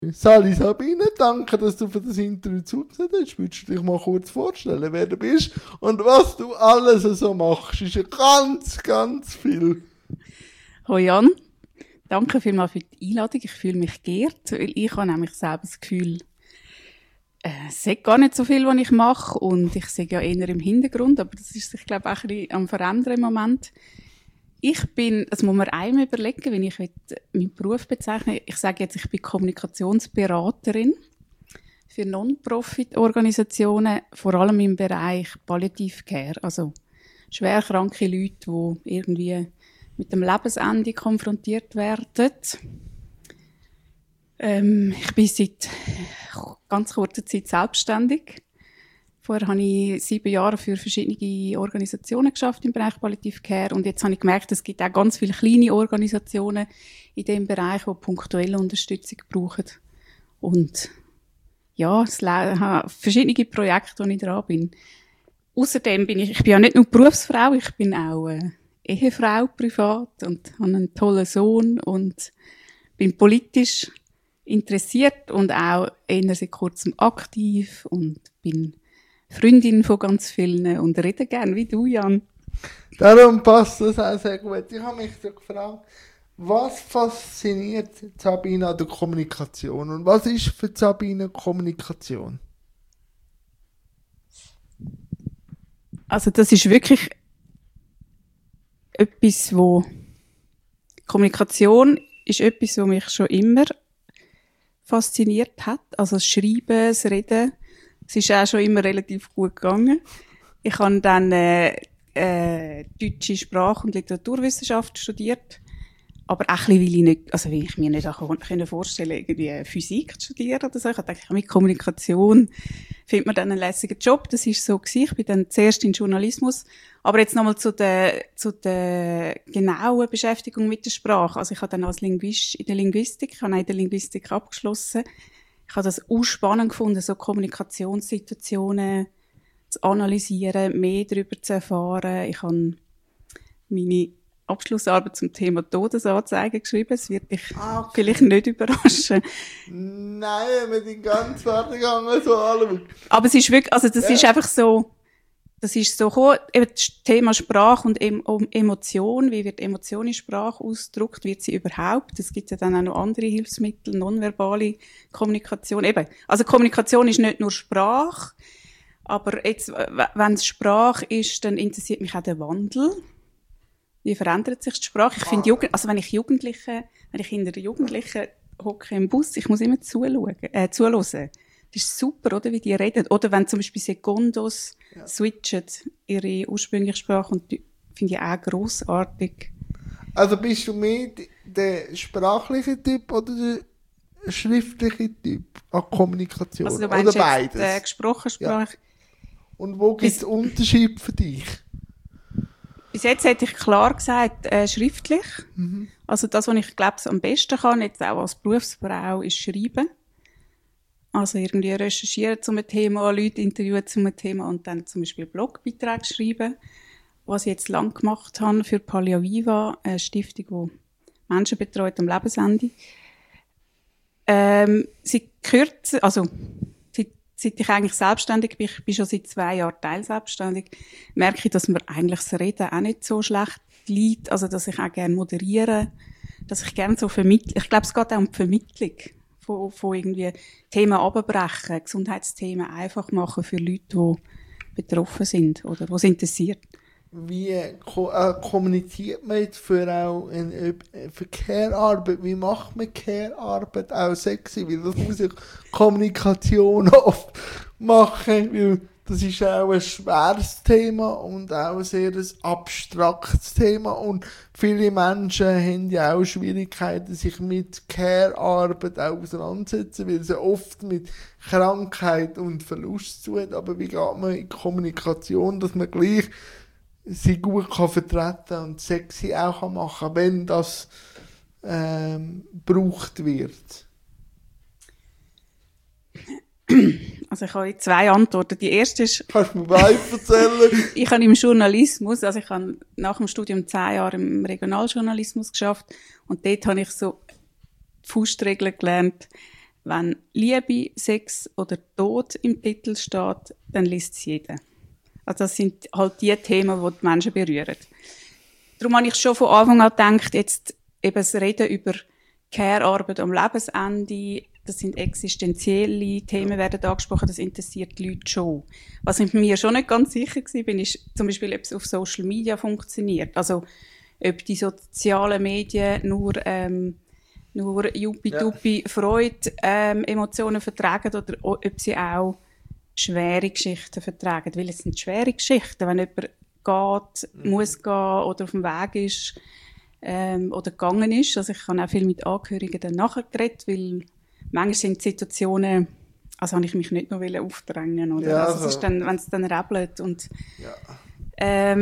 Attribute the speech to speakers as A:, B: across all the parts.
A: Sali Sabine, danke, dass du für das Interview zugesehen hast. Würdest du dich mal kurz vorstellen, wer du bist und was du alles so machst? Ist ja ganz, ganz viel.
B: Hoi Jan, danke vielmals für die Einladung. Ich fühle mich geehrt, weil ich habe nämlich selber das Gefühl, es sagt gar nicht so viel, was ich mache und ich sehe ja eher im Hintergrund, aber das ist sich, glaube ich, auch ein bisschen am Verändern im Moment. Das muss man einmal überlegen, wenn ich meinen Beruf bezeichne. Ich sage jetzt, ich bin Kommunikationsberaterin für Non-Profit-Organisationen, vor allem im Bereich Palliative Care, also schwerkranke Leute, die irgendwie mit dem Lebensende konfrontiert werden. Ich bin seit ganz kurzer Zeit selbstständig. Vorher habe ich 7 Jahre für verschiedene Organisationen geschafft im Bereich Palliative Care und jetzt habe ich gemerkt, es gibt auch ganz viele kleine Organisationen in diesem Bereich, die punktuelle Unterstützung brauchen. Und ja, ich habe verschiedene Projekte, wo ich dran bin. Außerdem bin ich bin ja nicht nur Berufsfrau, ich bin auch Ehefrau privat und habe einen tollen Sohn und bin politisch interessiert und auch eher seit kurzem aktiv und bin Freundin von ganz vielen und rede gerne wie du, Jan.
A: Darum passt das auch sehr gut. Ich habe mich so gefragt, was fasziniert Sabine an der Kommunikation und was ist für Sabine Kommunikation?
B: Also das ist wirklich etwas, Kommunikation ist etwas, was mich schon immer fasziniert hat. Also das Schreiben, das Reden. Es ist auch schon immer relativ gut gegangen. Ich habe dann deutsche Sprach- und Literaturwissenschaft studiert. Aber auch ein bisschen, weil ich mir nicht vorstellen irgendwie Physik zu studieren oder so. Ich dachte, mit Kommunikation findet man dann einen lässigen Job. Das ist so gewesen. Ich bin dann zuerst in Journalismus. Aber jetzt nochmal zu der genauen Beschäftigung mit der Sprache. Also ich habe dann als Linguist in der Linguistik, ich habe in der Linguistik abgeschlossen. Ich habe das auch spannend gefunden, so Kommunikationssituationen zu analysieren, mehr darüber zu erfahren. Ich habe meine Abschlussarbeit zum Thema Todesanzeigen geschrieben. Das wird dich vielleicht nicht überraschen.
A: Nein, wir sind ganz Werdegang so alle.
B: Aber es ist wirklich, also das ist einfach so, das ist so gekommen, eben das Thema Sprache und Emotion, wie wird Emotion in Sprache ausgedrückt, wird sie überhaupt? Es gibt ja dann auch noch andere Hilfsmittel, nonverbale Kommunikation. Eben, also Kommunikation ist nicht nur Sprache, aber jetzt, wenn es Sprache ist, dann interessiert mich auch der Wandel. Wie verändert sich die Sprache? Ich finde, wenn ich in der Jugendlichen hocke im Bus, ich muss immer zuhören. Das ist super, oder? Wie die reden. Oder wenn zum Beispiel Sekundos switchen, ihre ursprüngliche Sprache, und die finde ich auch grossartig.
A: Also bist du mehr der sprachliche Typ oder der schriftliche Typ an Kommunikation?
B: Also du meinst
A: oder beides?
B: Jetzt, gesprochene Sprache.
A: Ja. Und wo gibt es Unterschied für dich?
B: Bis jetzt hätte ich klar gesagt, schriftlich. Mhm. Also das, was ich glaube, am besten kann, jetzt auch als Berufsfrau, ist schreiben. Also irgendwie recherchieren zu einem Thema, Leute interviewen zu einem Thema und dann zum Beispiel Blogbeiträge schreiben. Was ich jetzt lang gemacht habe für Pallia Viva, eine Stiftung, die Menschen betreut am Lebensende. Seit ich eigentlich selbstständig bin, ich bin schon seit 2 Jahren teilselbstständig, merke ich, dass mir eigentlich das Reden auch nicht so schlecht liegt. Also, dass ich auch gerne moderiere, dass ich gerne so vermittle. Ich glaube, es geht auch um die Vermittlung von irgendwie Themen abbrechen, Gesundheitsthemen einfach machen für Leute, die betroffen sind oder die es interessiert.
A: Wie kommuniziert man jetzt für Care-Arbeit? Wie macht man Care-Arbeit auch sexy? Weil das muss ja Kommunikation oft machen, weil das ist auch ein schweres Thema und auch ein sehr abstraktes Thema. Und viele Menschen haben ja auch Schwierigkeiten, sich mit Care-Arbeit auseinanderzusetzen, weil sie oft mit Krankheit und Verlust zu tun. Aber wie geht man in Kommunikation, dass man gleich sie gut vertreten kann und sexy auch machen kann, wenn das gebraucht wird?
B: Also ich habe 2 Antworten. Die erste ist...
A: Kannst du mir weiter erzählen?
B: Ich habe im Journalismus, also ich habe nach dem Studium 10 Jahre im Regionaljournalismus geschafft und dort habe ich so die Faustregeln gelernt. wenn Liebe, Sex oder Tod im Titel steht, dann liest es jeder. Also das sind halt die Themen, die die Menschen berühren. Darum habe ich schon von Anfang an gedacht, jetzt eben das Reden über Care-Arbeit am Lebensende, das sind existenzielle Themen, werden angesprochen, das interessiert die Leute schon. Was ich mir schon nicht ganz sicher war, ist zum Beispiel, ob es auf Social Media funktioniert. Also, ob die sozialen Medien nur Juppie-Duppi Freude Emotionen vertragen oder ob sie auch schwere Geschichten vertragen. Weil es sind schwere Geschichten, wenn jemand geht, muss gehen oder auf dem Weg ist oder gegangen ist. Also ich habe auch viel mit Angehörigen dann nachher geredet, weil manchmal sind Situationen, also habe ich mich nicht noch aufdrängen, oder?
A: Ja,
B: also es ist dann, wenn es dann rappelt und
A: ja.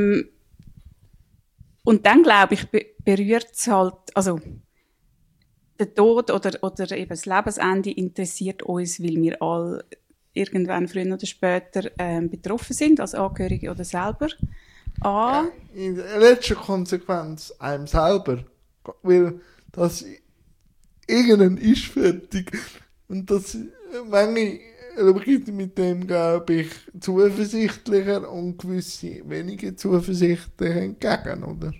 B: und dann, glaube ich, berührt es halt, also der Tod oder eben das Lebensende interessiert uns, weil wir alle irgendwann früher oder später betroffen sind, als Angehörige oder selber.
A: Ja, in letzter Konsequenz einem selber. Weil das irgendwann ist fertig. Und das manche Leute mit dem, glaube ich, zuversichtlicher und gewisse weniger zuversichtlicher entgegen, oder?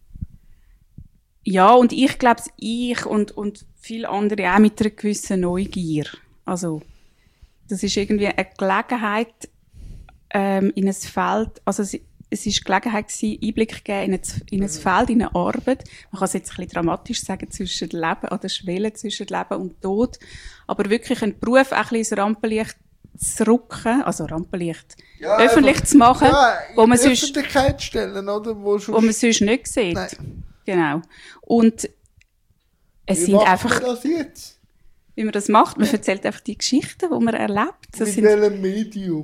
B: Ja, und ich glaube, ich und viele andere auch mit einer gewissen Neugier. Also, das ist irgendwie eine Gelegenheit in ein Feld, also es ist Gelegenheit gewesen, Einblick geben in ein Feld, in eine Arbeit. Man kann es jetzt ein bisschen dramatisch sagen, zwischen Leben oder Schwelle zwischen Leben und Tod. Aber wirklich einen Beruf auch ein bisschen ins Rampenlicht zu rücken, also Rampenlicht,
A: Ja,
B: öffentlich
A: einfach,
B: zu machen,
A: ja,
B: wo man
A: in die
B: sonst,
A: Öffentlichkeit stellen, oder? Wo
B: man sonst nicht sieht.
A: Nein.
B: Genau. Und es
A: Wie
B: sind
A: macht
B: einfach,
A: man das jetzt?
B: wie man das macht, man erzählt einfach die Geschichten, die man erlebt. Das
A: Mit
B: sind,
A: welchem Medium?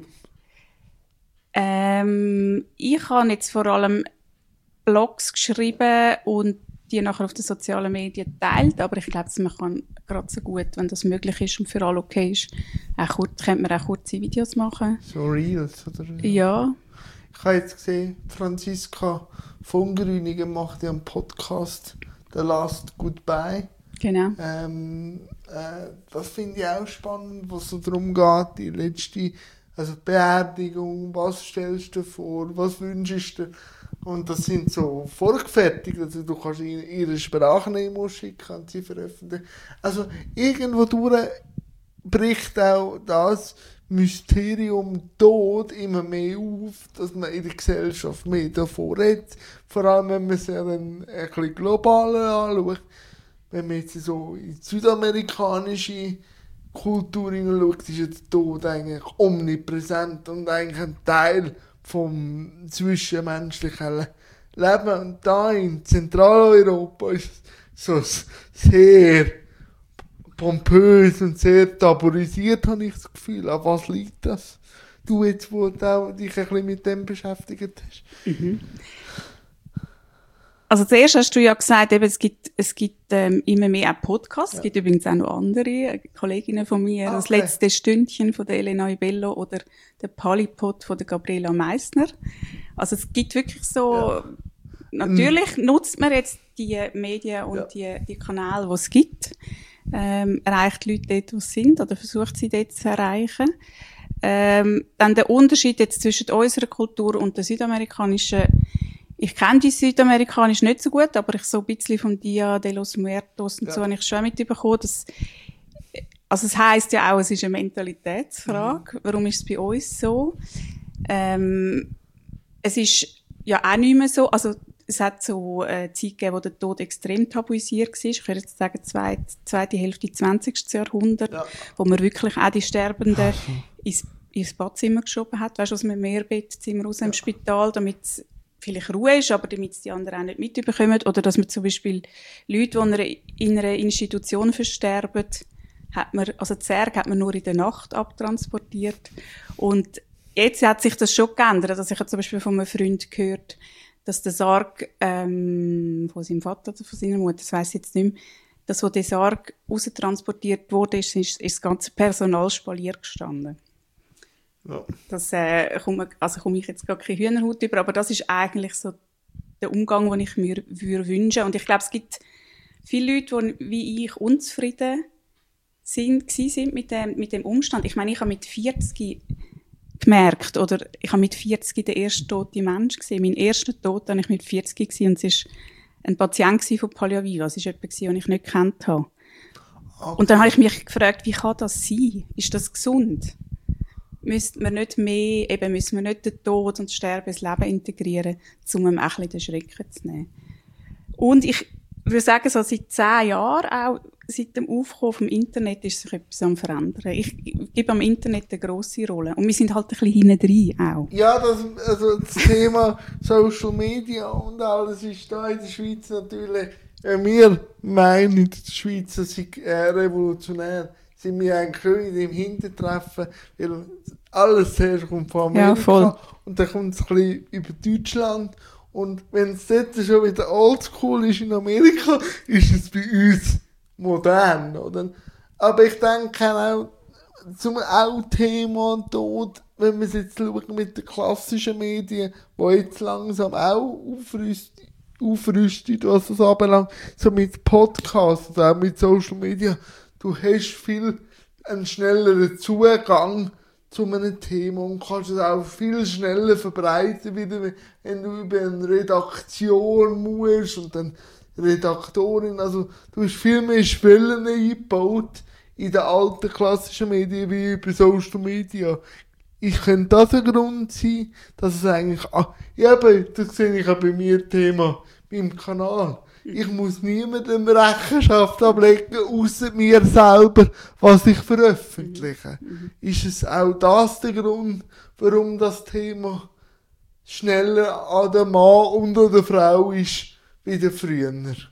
B: ich habe jetzt vor allem Blogs geschrieben und die nachher auf den sozialen Medien teilt, aber ich glaube, man kann gerade so gut, wenn das möglich ist und für alle okay ist, könnte man auch kurze Videos machen.
A: So Reels, oder?
B: Ja.
A: Ich habe jetzt gesehen, Franziska von Grüningen macht ja einen Podcast, The Last Goodbye.
B: Genau.
A: Das finde ich auch spannend, was so darum geht, die letzte, also Beerdigung, was stellst du dir vor, was wünschst du dir? Und das sind so vorgefertigt, also du kannst ihre Sprachnehmung schicken und sie veröffentlichen. Also irgendwo durch bricht auch das Mysterium Tod immer mehr auf, dass man in der Gesellschaft mehr davon redet. Vor allem, wenn man es ja dann ein bisschen globaler anschaut. Wenn man jetzt so in die südamerikanische Kultur hineinschaut, ist ja der Tod eigentlich omnipräsent und eigentlich ein Teil vom zwischenmenschlichen Leben. Und da in Zentraleuropa ist es so sehr pompös und sehr tabuisiert, habe ich das Gefühl. An was liegt das? Du jetzt, wo du auch dich ein bisschen mit dem beschäftigt hast.
B: Mhm. Also zuerst hast du ja gesagt, eben, es gibt immer mehr auch Podcasts. Ja. Es gibt übrigens auch noch andere Kolleginnen von mir. Das letzte Stündchen von der Elena Ibello oder der Polypod von der Gabriela Meissner. Also es gibt wirklich so, natürlich nutzt man jetzt die Medien und die Kanäle, die es gibt. Erreicht die Leute dort, wo sie sind, oder versucht sie dort zu erreichen. Dann der Unterschied jetzt zwischen unserer Kultur und der südamerikanischen. Ich kenne die südamerikanisch nicht so gut, aber ich so ein bisschen vom Dia de los Muertos und so habe ich schon mitbekommen, dass, also es heisst ja auch, es ist eine Mentalitätsfrage. Warum ist es bei uns so? Es ist ja auch nicht mehr so, also es hat so eine Zeit gegeben, wo der Tod extrem tabuisiert war. Ich würde jetzt sagen, zweite Hälfte des 20. Jahrhunderts, wo man wirklich auch die Sterbenden ins Badzimmer geschoben hat, weißt du, aus einem Mehrbettzimmer raus im Spital, damit vielleicht Ruhe ist, aber damit es die anderen auch nicht mitbekommen. Oder dass man zum Beispiel Leute, die in einer Institution versterben, also die Särge hat man nur in der Nacht abtransportiert. Und jetzt hat sich das schon geändert. Also ich habe zum Beispiel von einem Freund gehört, dass der Sarg von seinem Vater oder von seiner Mutter, das weiss ich jetzt nicht mehr, dass wo der Sarg raustransportiert wurde, ist das ganze Personal spaliert gestanden. Ja. Das komme ich jetzt gar keine Hühnerhaut über, aber das ist eigentlich so der Umgang, den ich mir wünsche. Und ich glaube, es gibt viele Leute, die wie ich unzufrieden sind mit dem Umstand. Ich meine, ich habe mit 40 gemerkt, oder ich habe mit 40 den ersten toten Mensch gesehen. Mein erster Tod habe ich mit 40 gesehen, und es war ein Patient von Palliaviva. Es war jemand, den ich nicht gekannt habe. Okay. Und dann habe ich mich gefragt, wie kann das sein? Ist das gesund? Müssen wir nicht den Tod und das Sterben ins Leben integrieren, um ihm ein bisschen den Schrecken zu nehmen? Und ich würde sagen, so seit 10 Jahren, auch seit dem Aufkommen vom Internet, ist sich etwas am Verändern. Ich gebe am Internet eine grosse Rolle. Und wir sind halt ein bisschen hinten rein auch.
A: Ja, das Thema Social Media und alles ist da in der Schweiz natürlich, wir meinen, in der Schweiz sei revolutionär, sind wir eigentlich schon in dem Hintertreffen, weil alles zuerst kommt von Amerika, ja, voll. Und dann kommt es ein bisschen über Deutschland. Und wenn es dort schon wieder oldschool ist in Amerika, ist es bei uns modern, oder? Aber ich denke auch, zum Thema Tod, wenn wir es jetzt schauen mit den klassischen Medien, die jetzt langsam auch aufrüstet, was das anbelangt, so mit Podcasts und auch mit Social Media, du hast viel einen schnelleren Zugang zu einem Thema und kannst es auch viel schneller verbreiten, wieder, wenn du über eine Redaktion musst und dann Redaktorin, also du hast viel mehr Schwellen eingebaut in den alten klassischen Medien wie über Social Media. Könnte das ein Grund sein, dass es eigentlich, das sehe ich auch bei mir Thema, beim Kanal. Ich muss niemandem Rechenschaft ablegen, ausser mir selber, was ich veröffentliche. Ist es auch das der Grund, warum das Thema schneller an den Mann und an der Frau ist, wie der früher?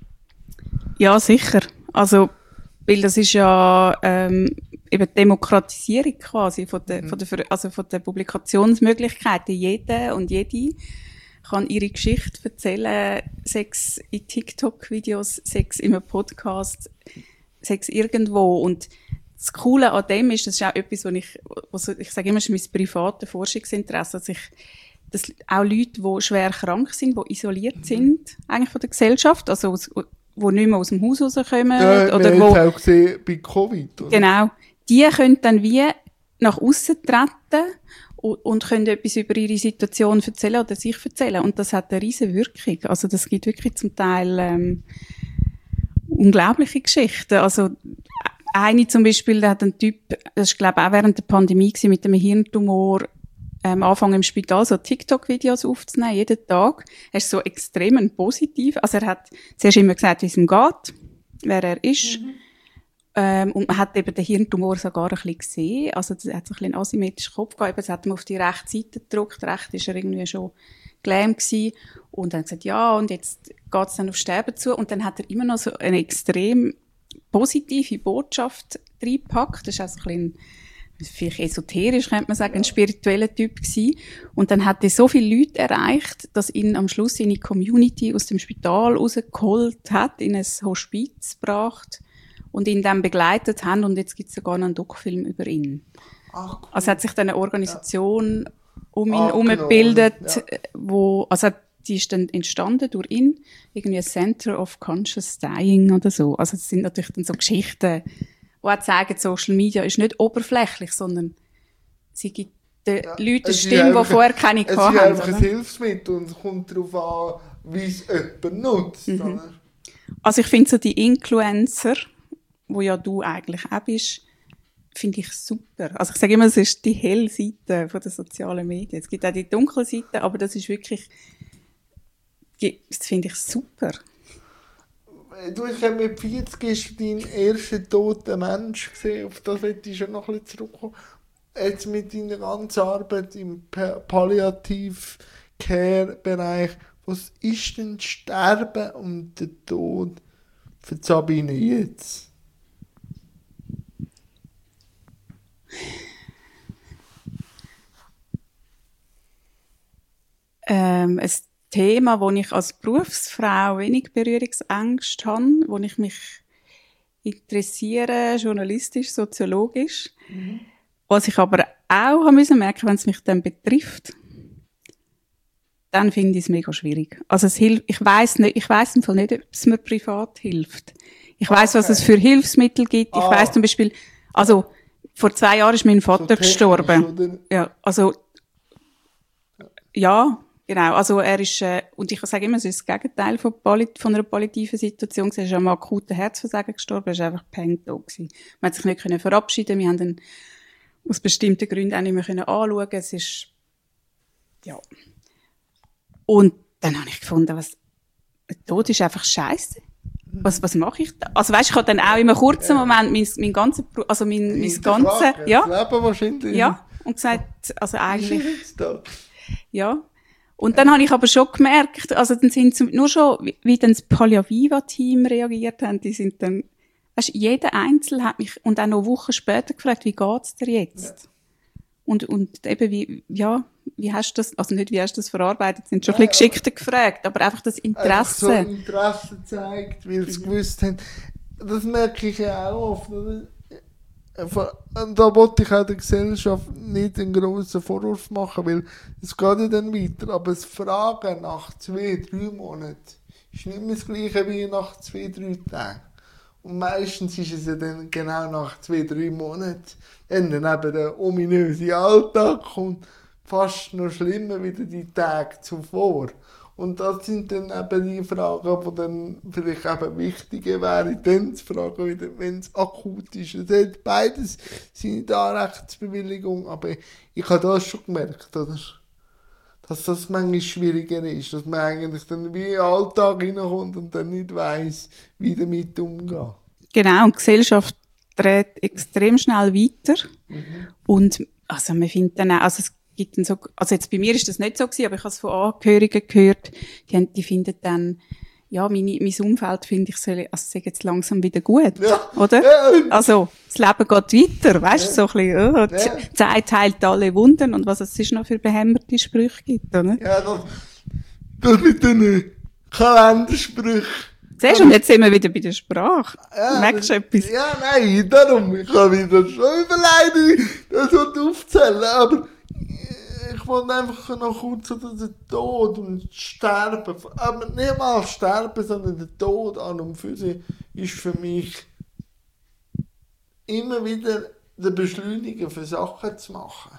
B: Ja, sicher. Also, weil das ist ja eben Demokratisierung quasi von der Publikationsmöglichkeiten. Jeder und jede kann ihre Geschichte erzählen, Sex in TikTok-Videos, Sex in einem Podcast, Sex irgendwo. Und das Coole an dem ist, das ist auch etwas, ich sage immer, das ist mein privates Forschungsinteresse, dass auch Leute, die schwer krank sind, die isoliert sind, eigentlich von der Gesellschaft, also die nicht mehr aus dem Haus rauskommen.
A: Ja, oder wo auch gesehen bei Covid. Oder?
B: Genau. Die können dann wie nach aussen treten und können etwas über ihre Situation erzählen oder sich erzählen. Und das hat eine riesen Wirkung. Also das gibt wirklich zum Teil unglaubliche Geschichten. Also eine zum Beispiel, da hat ein Typ, das ist glaube ich auch während der Pandemie gewesen, mit einem Hirntumor, Anfang im Spital so TikTok-Videos aufzunehmen, jeden Tag. Er ist so extrem positiv. Also er hat zuerst immer gesagt, wie es ihm geht, wer er ist. Und man hat eben den Hirntumor sogar ein bisschen gesehen. Also, er hat so ein bisschen einen asymmetrischen Kopf gehabt. Das hat man auf die rechte Seite gedrückt. Rechts ist er irgendwie schon gelähmt gewesen. Und dann hat er gesagt, ja, und jetzt geht's dann auf Sterben zu. Und dann hat er immer noch so eine extrem positive Botschaft reingepackt. Das ist also ein bisschen, vielleicht esoterisch, könnte man sagen, ein spiritueller Typ gewesen. Und dann hat er so viele Leute erreicht, dass ihn am Schluss seine Community aus dem Spital rausgeholt hat, in ein Hospiz gebracht und ihn dann begleitet haben, und jetzt gibt es sogar noch einen Doku-Film über ihn.
A: Ach, cool.
B: Also hat sich dann eine Organisation um ihn herum gebildet, die ist dann entstanden durch ihn, irgendwie ein Center of Conscious Dying oder so. Also das sind natürlich dann so Geschichten, die auch zeigen, Social Media ist nicht oberflächlich, sondern sie gibt den Leuten eine Stimme, die vorher keine hatten.
A: Es ist einfach ein Hilfsmittel und es kommt darauf an, wie es jemand nutzt. Oder?
B: Also ich finde so die Influencer, wo ja du eigentlich auch bist, finde ich super. Also ich sage immer, es ist die helle Seite von den sozialen Medien. Es gibt auch die dunkle Seite, aber das ist wirklich, das finde ich super.
A: Du hast mit 40 deinen ersten toten Mensch gesehen, auf das möchte ich schon noch ein bisschen zurückkommen. Jetzt mit deiner ganzen Arbeit im Palliativ-Care-Bereich, was ist denn das Sterben und der Tod für Sabine jetzt?
B: Ein Thema, wo ich als Berufsfrau wenig Berührungsängste habe, wo ich mich interessiere, journalistisch, soziologisch. Was ich aber auch merken musste, wenn es mich dann betrifft, dann finde ich es mega schwierig. Also ich weiss im Fall nicht, ob es mir privat hilft. Ich weiss, was es für Hilfsmittel gibt. Ich weiss zum Beispiel, also, vor 2 Jahren ist mein Vater gestorben. Oder? Ja, also, ja, genau. Also, er ist, und ich sage immer, es ist das Gegenteil von einer palliativen Situation. Er ist am akuten Herzversagen gestorben, er ist einfach gehängt da gewesen. Man hat sich nicht verabschieden können. Wir haben ihn aus bestimmten Gründen auch nicht mehr anschauen. Es ist, ja. Und dann habe ich gefunden, der Tod ist einfach scheisse. Was mache ich da? Also weißt, ich habe dann auch in einem kurzen Moment mein ganzes, ja.
A: Das Leben wahrscheinlich.
B: Ja. Und gesagt, also eigentlich. Ja. Und dann habe ich aber schon gemerkt, also dann sind sie nur schon, wie dann das Palliaviva-Team reagiert haben, die sind dann, weißt, jeder Einzelne hat mich, und auch noch Wochen später gefragt, wie geht's dir jetzt? Ja. Und eben wie hast du das, also nicht wie hast du das verarbeitet, sind schon ein bisschen geschickter gefragt, aber einfach das Interesse. Einfach so
A: Interesse zeigt, weil sie gewusst haben, das merke ich ja auch oft, oder? Und da wollte ich auch der Gesellschaft nicht einen grossen Vorwurf machen, weil es geht ja dann weiter, aber das Fragen nach 2-3 Monaten ist nicht mehr das Gleiche wie nach 2-3 Tagen. Und meistens ist es ja dann genau nach 2-3 Monaten, wenn dann eben der ominöse Alltag kommt, fast noch schlimmer wieder die Tage zuvor. Und das sind dann eben die Fragen, die dann vielleicht eben wichtiger wären, dann zu fragen, wieder, wenn es akut ist. Es hat beides seine Anrechtsbewilligung, aber ich habe das schon gemerkt, oder? Dass das manchmal schwieriger ist, dass man eigentlich dann wie in den Alltag hineinkommt und dann nicht weiss, wie damit umgehen.
B: Genau, und die Gesellschaft dreht extrem schnell weiter. Und also man findet dann auch, also es gibt dann so, also jetzt bei mir ist das nicht so gewesen, aber ich habe es von Angehörigen gehört, die finden dann, ja, mein Umfeld finde ich, also sei jetzt langsam wieder gut, oder? Ja. Also, das Leben geht weiter, weißt du, so ein bisschen, die Zeit heilt alle Wunden und was es sonst noch für behämmerte Sprüche gibt, oder?
A: Ja, das mit den Kalendersprüchen.
B: Siehst du, und jetzt sind wir wieder bei der Sprache. Ja, merkst du etwas?
A: Ja, nein, darum, ich kann wieder schon überleiten, das aufzählen, aber ich wollte einfach noch kurz so den Tod und Sterben, aber nicht mal Sterben, sondern der Tod an und für sich ist für mich immer wieder der Beschleuniger für Sachen zu machen.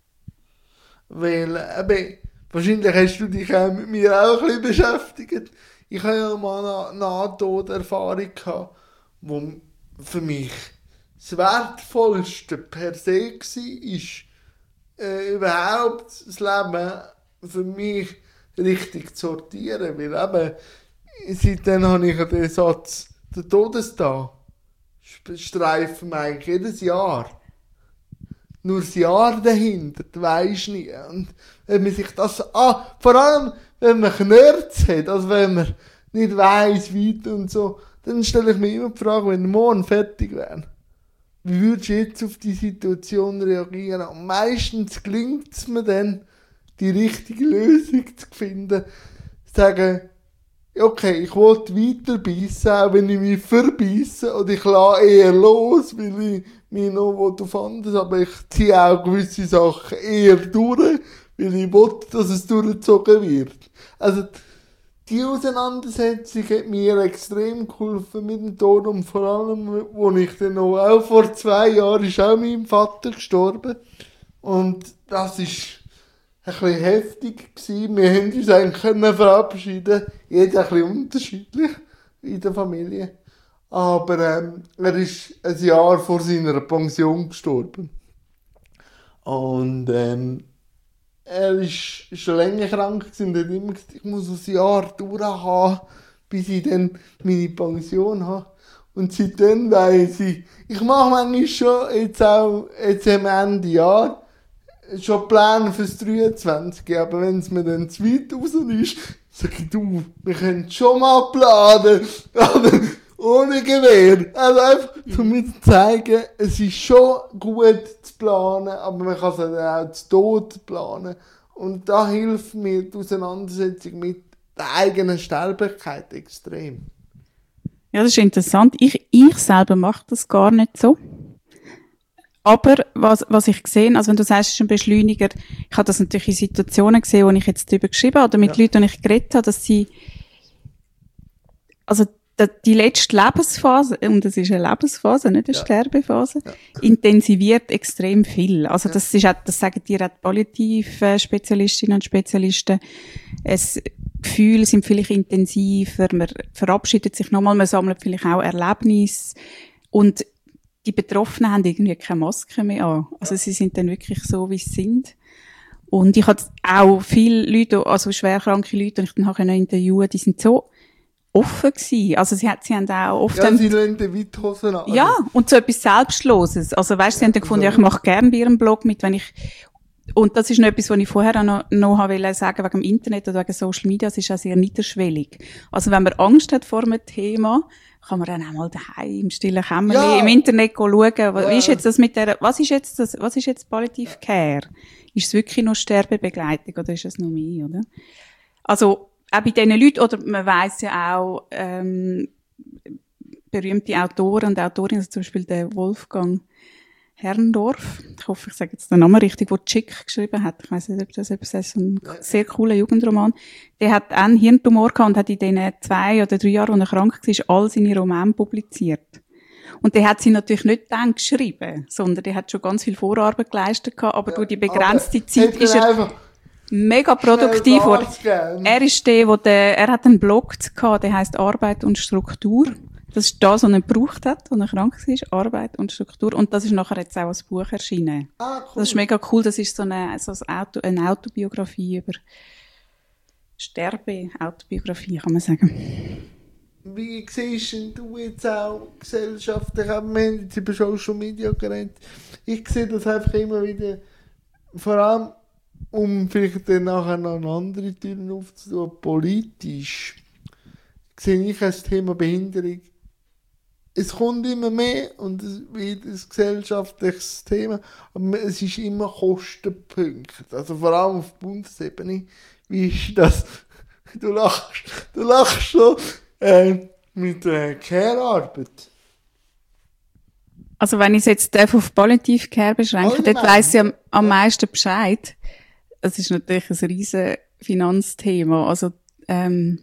A: Weil, eben, wahrscheinlich hast du dich auch mit mir auch ein bisschen beschäftigt. Ich habe ja mal eine Nahtoderfahrung gehabt, die für mich das Wertvollste per se war, überhaupt das Leben für mich richtig zu sortieren. Weil eben, seitdem habe ich den Satz, der Todestag streifen wir eigentlich jedes Jahr. Nur das Jahr dahinter, du weisst nicht. Und wenn man sich das, vor allem, wenn man Knörz hat, also wenn man nicht weiss, weiter und so, dann stelle ich mir immer die Frage, wenn wir morgen fertig wären, wie würdest du jetzt auf die Situation reagieren? Und meistens gelingt es mir dann, die richtige Lösung zu finden. Sagen, okay, ich will weiter beißen, auch wenn ich mich verbeisse, oder ich lasse eher los, weil ich mich noch auf anderes, aber ich ziehe auch gewisse Sachen eher durch, weil ich will, dass es durchgezogen wird. Also, die Auseinandersetzung hat mir extrem geholfen mit dem Tod und vor allem, wo ich dann auch vor 2 Jahren ist auch mein Vater gestorben. Und das ist ein bisschen heftig gewesen. Wir haben uns eigentlich verabschieden, jeder ein bisschen unterschiedlich in der Familie. Aber er ist ein Jahr vor seiner Pension gestorben. Und er ist schon länger krank gewesen und hat immer gesagt, ich muss ein Jahr durchhaben, bis ich dann meine Pension habe. Und seitdem weiss ich mache manchmal schon, jetzt am Ende Jahr, schon Pläne fürs 23, aber wenn es mir dann zu weit raus ist, sage ich, du, wir können schon mal planen, aber ohne Gewehr. Also einfach, um mir zu zeigen, es ist schon gut zu planen, aber man kann es auch zu Tod planen. Und da hilft mir die Auseinandersetzung mit der eigenen Sterblichkeit extrem.
B: Ja, das ist interessant. Ich selber mache das gar nicht so. Aber was ich sehe, also wenn du sagst, es ist ein Beschleuniger, ich habe das natürlich in Situationen gesehen, wo ich jetzt darüber geschrieben habe, oder mit Leuten, die ich geredet habe, dass sie, also die letzte Lebensphase, und das ist eine Lebensphase, nicht eine Sterbephase, intensiviert extrem viel. Also das ist auch, das sagen dir auch die Palliativ-Spezialistinnen und Spezialisten. Gefühle sind vielleicht intensiver, man verabschiedet sich nochmal, man sammelt vielleicht auch Erlebnisse und die Betroffenen haben irgendwie keine Maske mehr an. Also sie sind dann wirklich so, wie sie sind. Und ich hatte auch viele Leute, also schwerkranke Leute, die ich dann interviewen konnte, die sind so offen gewesen. Also sie haben auch oft...
A: Ja, sie lassen die Weithosen an.
B: Ja, und so etwas Selbstloses. Also weißt, sie haben dann gefunden, ja, ich mache gerne bei ihrem Blog mit, wenn ich... Und das ist noch etwas, was ich vorher auch noch wollte sagen, wegen dem Internet oder wegen Social Media, es ist auch sehr niederschwellig. Also wenn man Angst hat vor einem Thema, kann man dann auch mal daheim im stillen Kämmerchen im Internet schauen, wie ist jetzt das mit der, was ist jetzt Palliative Care? Ist es wirklich noch Sterbebegleitung oder ist es noch mehr, oder? Also, auch bei diesen Leuten, oder man weiss ja auch, berühmte Autoren und Autorinnen, also zum Beispiel der Wolfgang Herrndorf, ich hoffe, ich sage jetzt den Namen richtig, der Chick geschrieben hat. Ich weiss nicht, ob das ist ein sehr cooler Jugendroman. Der hat einen Hirntumor gehabt und hat in den 2 oder 3 Jahren, als er krank war, all seine Romane publiziert. Und der hat sie natürlich nicht dann geschrieben, sondern der hat schon ganz viel Vorarbeit geleistet gehabt, aber durch die begrenzte Zeit ist er mega produktiv geworden. Er ist er hat einen Blog gehabt, der heisst Arbeit und Struktur. Das ist das, was er gebraucht hat, als er krank war, Arbeit und Struktur. Und das ist nachher jetzt auch als Buch erschienen. Cool. Das ist mega cool, das ist so eine Autobiografie über Sterbe-Autobiografie, kann man sagen.
A: Wie siehst du jetzt auch gesellschaftlich, wir haben jetzt über Social Media geredet, ich sehe das einfach immer wieder, vor allem, um vielleicht dann nachher noch eine andere Türen aufzutun, politisch, sehe ich als Thema Behinderung, es kommt immer mehr und es wird ein gesellschaftliches Thema, aber es ist immer Kostenpunkt, also vor allem auf Bundesebene. Wie ist das? Du lachst schon. Mit Care-Arbeit.
B: Also wenn ich es jetzt auf Palliative Care beschränke, dort weiss ich am meisten Bescheid. Das ist natürlich ein riesen Finanzthema. Also der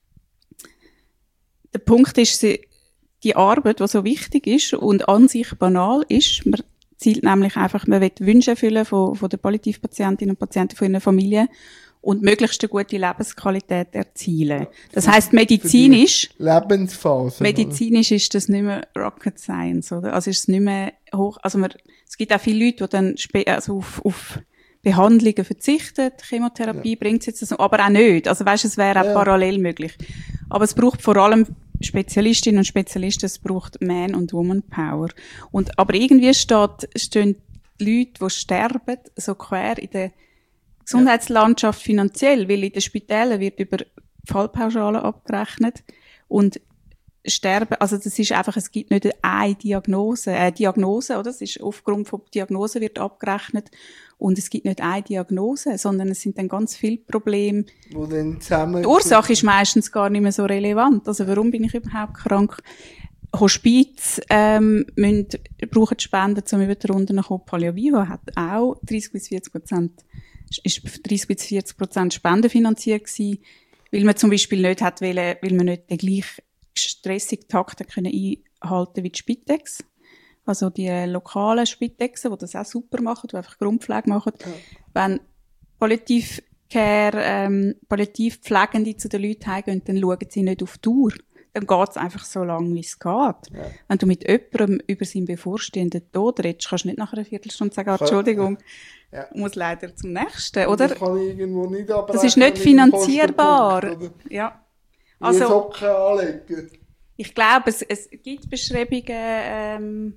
B: Punkt ist, die Arbeit, die so wichtig ist und an sich banal ist, man zielt nämlich einfach, man will Wünsche erfüllen von den Palliativpatientinnen und Patienten von ihren Familien und möglichst eine gute Lebensqualität erzielen. Das heisst, medizinisch ist das nicht mehr Rocket Science, oder? Also ist es nicht mehr hoch, also es gibt auch viele Leute, die dann auf Behandlungen verzichten, Chemotherapie bringt es jetzt, aber auch nicht. Also weisst, es wäre auch parallel möglich. Aber es braucht vor allem Spezialistinnen und Spezialisten, es braucht Man- und Woman-Power. Aber irgendwie stehen die Leute, die sterben, so quer in der Gesundheitslandschaft finanziell, weil in den Spitälern wird über Fallpauschalen abgerechnet und Sterben, also das ist einfach, es gibt nicht eine Diagnose, oder? Es ist aufgrund von Diagnose wird abgerechnet und es gibt nicht eine Diagnose, sondern es sind dann ganz viele Probleme.
A: Wo dann zusammen
B: die Ursache ist meistens gar nicht mehr so relevant. Also warum bin ich überhaupt krank? Hospiz brauchen Spenden, um über die Runde zu kommen. Paleo Viva hat auch 30-40% spendenfinanziert gewesen, weil man zum Beispiel nicht hat wollen, weil man nicht den gleichen stressigen Takt einhalten wie die Spitex. Also die lokalen Spitexen, die das auch super machen, die einfach Grundpflege machen. Ja. Wenn Palliativpflegende zu den Leuten heimgehen, dann schauen sie nicht auf die Uhr. Dann geht es einfach so lange, wie es geht. Ja. Wenn du mit jemandem über seinen bevorstehenden Tod redest, kannst du nicht nach einer Viertelstunde sagen, Entschuldigung, muss leider zum nächsten, oder?
A: Das kann irgendwo nicht abbrechen.
B: Das ist nicht finanzierbar. Ja.
A: Also, Socken anlegen.
B: Ich glaube, es gibt Beschreibungen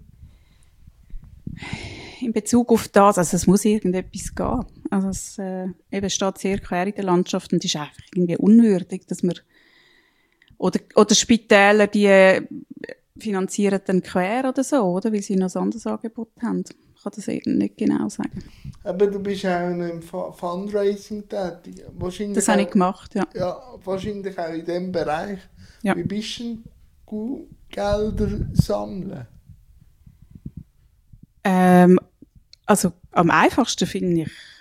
B: in Bezug auf das. Also es muss irgendetwas gehen. Also es eben steht sehr quer in der Landschaft und ist einfach irgendwie unwürdig, dass man oder Spitäler, die finanzieren dann quer oder so, oder? Weil sie noch ein anderes Angebot haben. Ich kann das nicht genau sagen.
A: Aber du bist auch in einem Fundraising tätig.
B: Das habe ich gemacht, ja.
A: Ja, wahrscheinlich auch in diesem Bereich.
B: Ja.
A: Wie bist du Gelder sammeln?
B: Also am einfachsten finde ich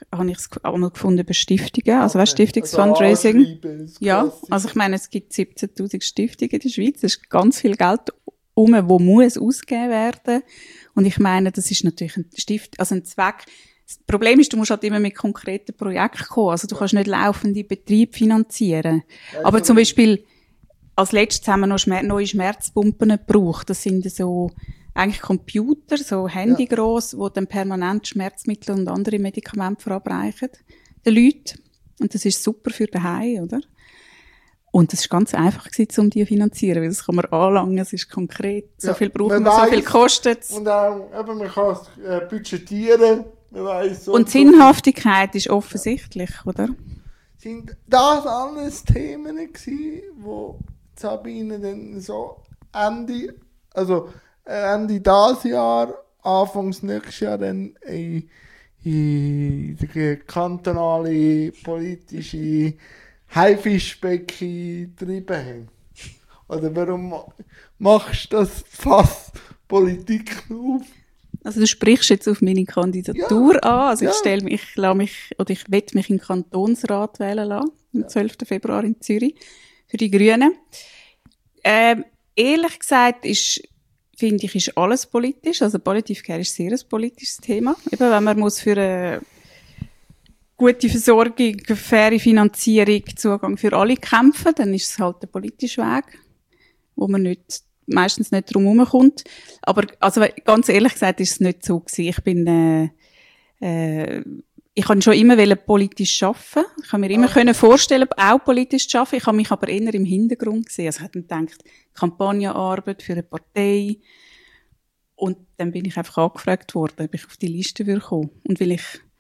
B: habe ich es einmal gefunden über Stiftungen, also weißt,
A: Also
B: Stiftungsfundraising. Ja,
A: klassisch.
B: also ich meine, es gibt 17'000 Stiftungen in der Schweiz, das ist ganz viel Geld wo muss ausgegeben werden. Und ich meine, das ist natürlich ein ein Zweck. Das Problem ist, du musst halt immer mit konkreten Projekten kommen. Also du kannst nicht laufende Betriebe finanzieren.
A: Ja,
B: Aber zum Beispiel, als letztes haben wir noch neue Schmerzpumpen gebraucht. Das sind so eigentlich Computer, so handygross, die dann permanent Schmerzmittel und andere Medikamente verabreichen den Leuten. Und das ist super für daheim, oder? Und das war ganz einfach gewesen, um die zu finanzieren, weil das kann man anlangen, es ist konkret, so viel brauchen wir, so viel kostet es.
A: Und auch, eben, man kann es budgetieren, man weiss so.
B: Und Sinnhaftigkeit ist offensichtlich, oder?
A: Sind das alles Themen gewesen, wo Sabine dann so Ende dieses Jahr, Anfangs nächstes Jahr dann in die kantonale politische Haifischbecken getrieben haben? Oder warum machst du das Fass Politik auf?
B: Also du sprichst jetzt auf meine Kandidatur an. Also ich will mich in den Kantonsrat wählen lassen, am 12. Februar in Zürich, für die Grünen. Ehrlich gesagt finde ich, ist alles politisch. Also Politik ist sehr ein politisches Thema. Eben, wenn man muss für eine gute Versorgung, faire Finanzierung, Zugang für alle kämpfen, dann ist es halt der politische Weg, wo man meistens nicht drum herumkommt. Aber, also, ganz ehrlich gesagt, ist es nicht so gewesen. Ich kann schon immer politisch arbeiten. Ich kann mir immer vorstellen, auch politisch zu arbeiten. Ich habe mich aber eher im Hintergrund gesehen. Also ich habe dann gedacht, Kampagnenarbeit für eine Partei. Und dann bin ich einfach angefragt worden, ob ich auf die Liste kommen würde. Und weil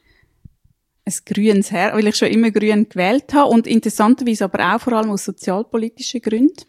B: ich schon immer grün gewählt habe und interessanterweise aber auch vor allem aus sozialpolitischen Gründen,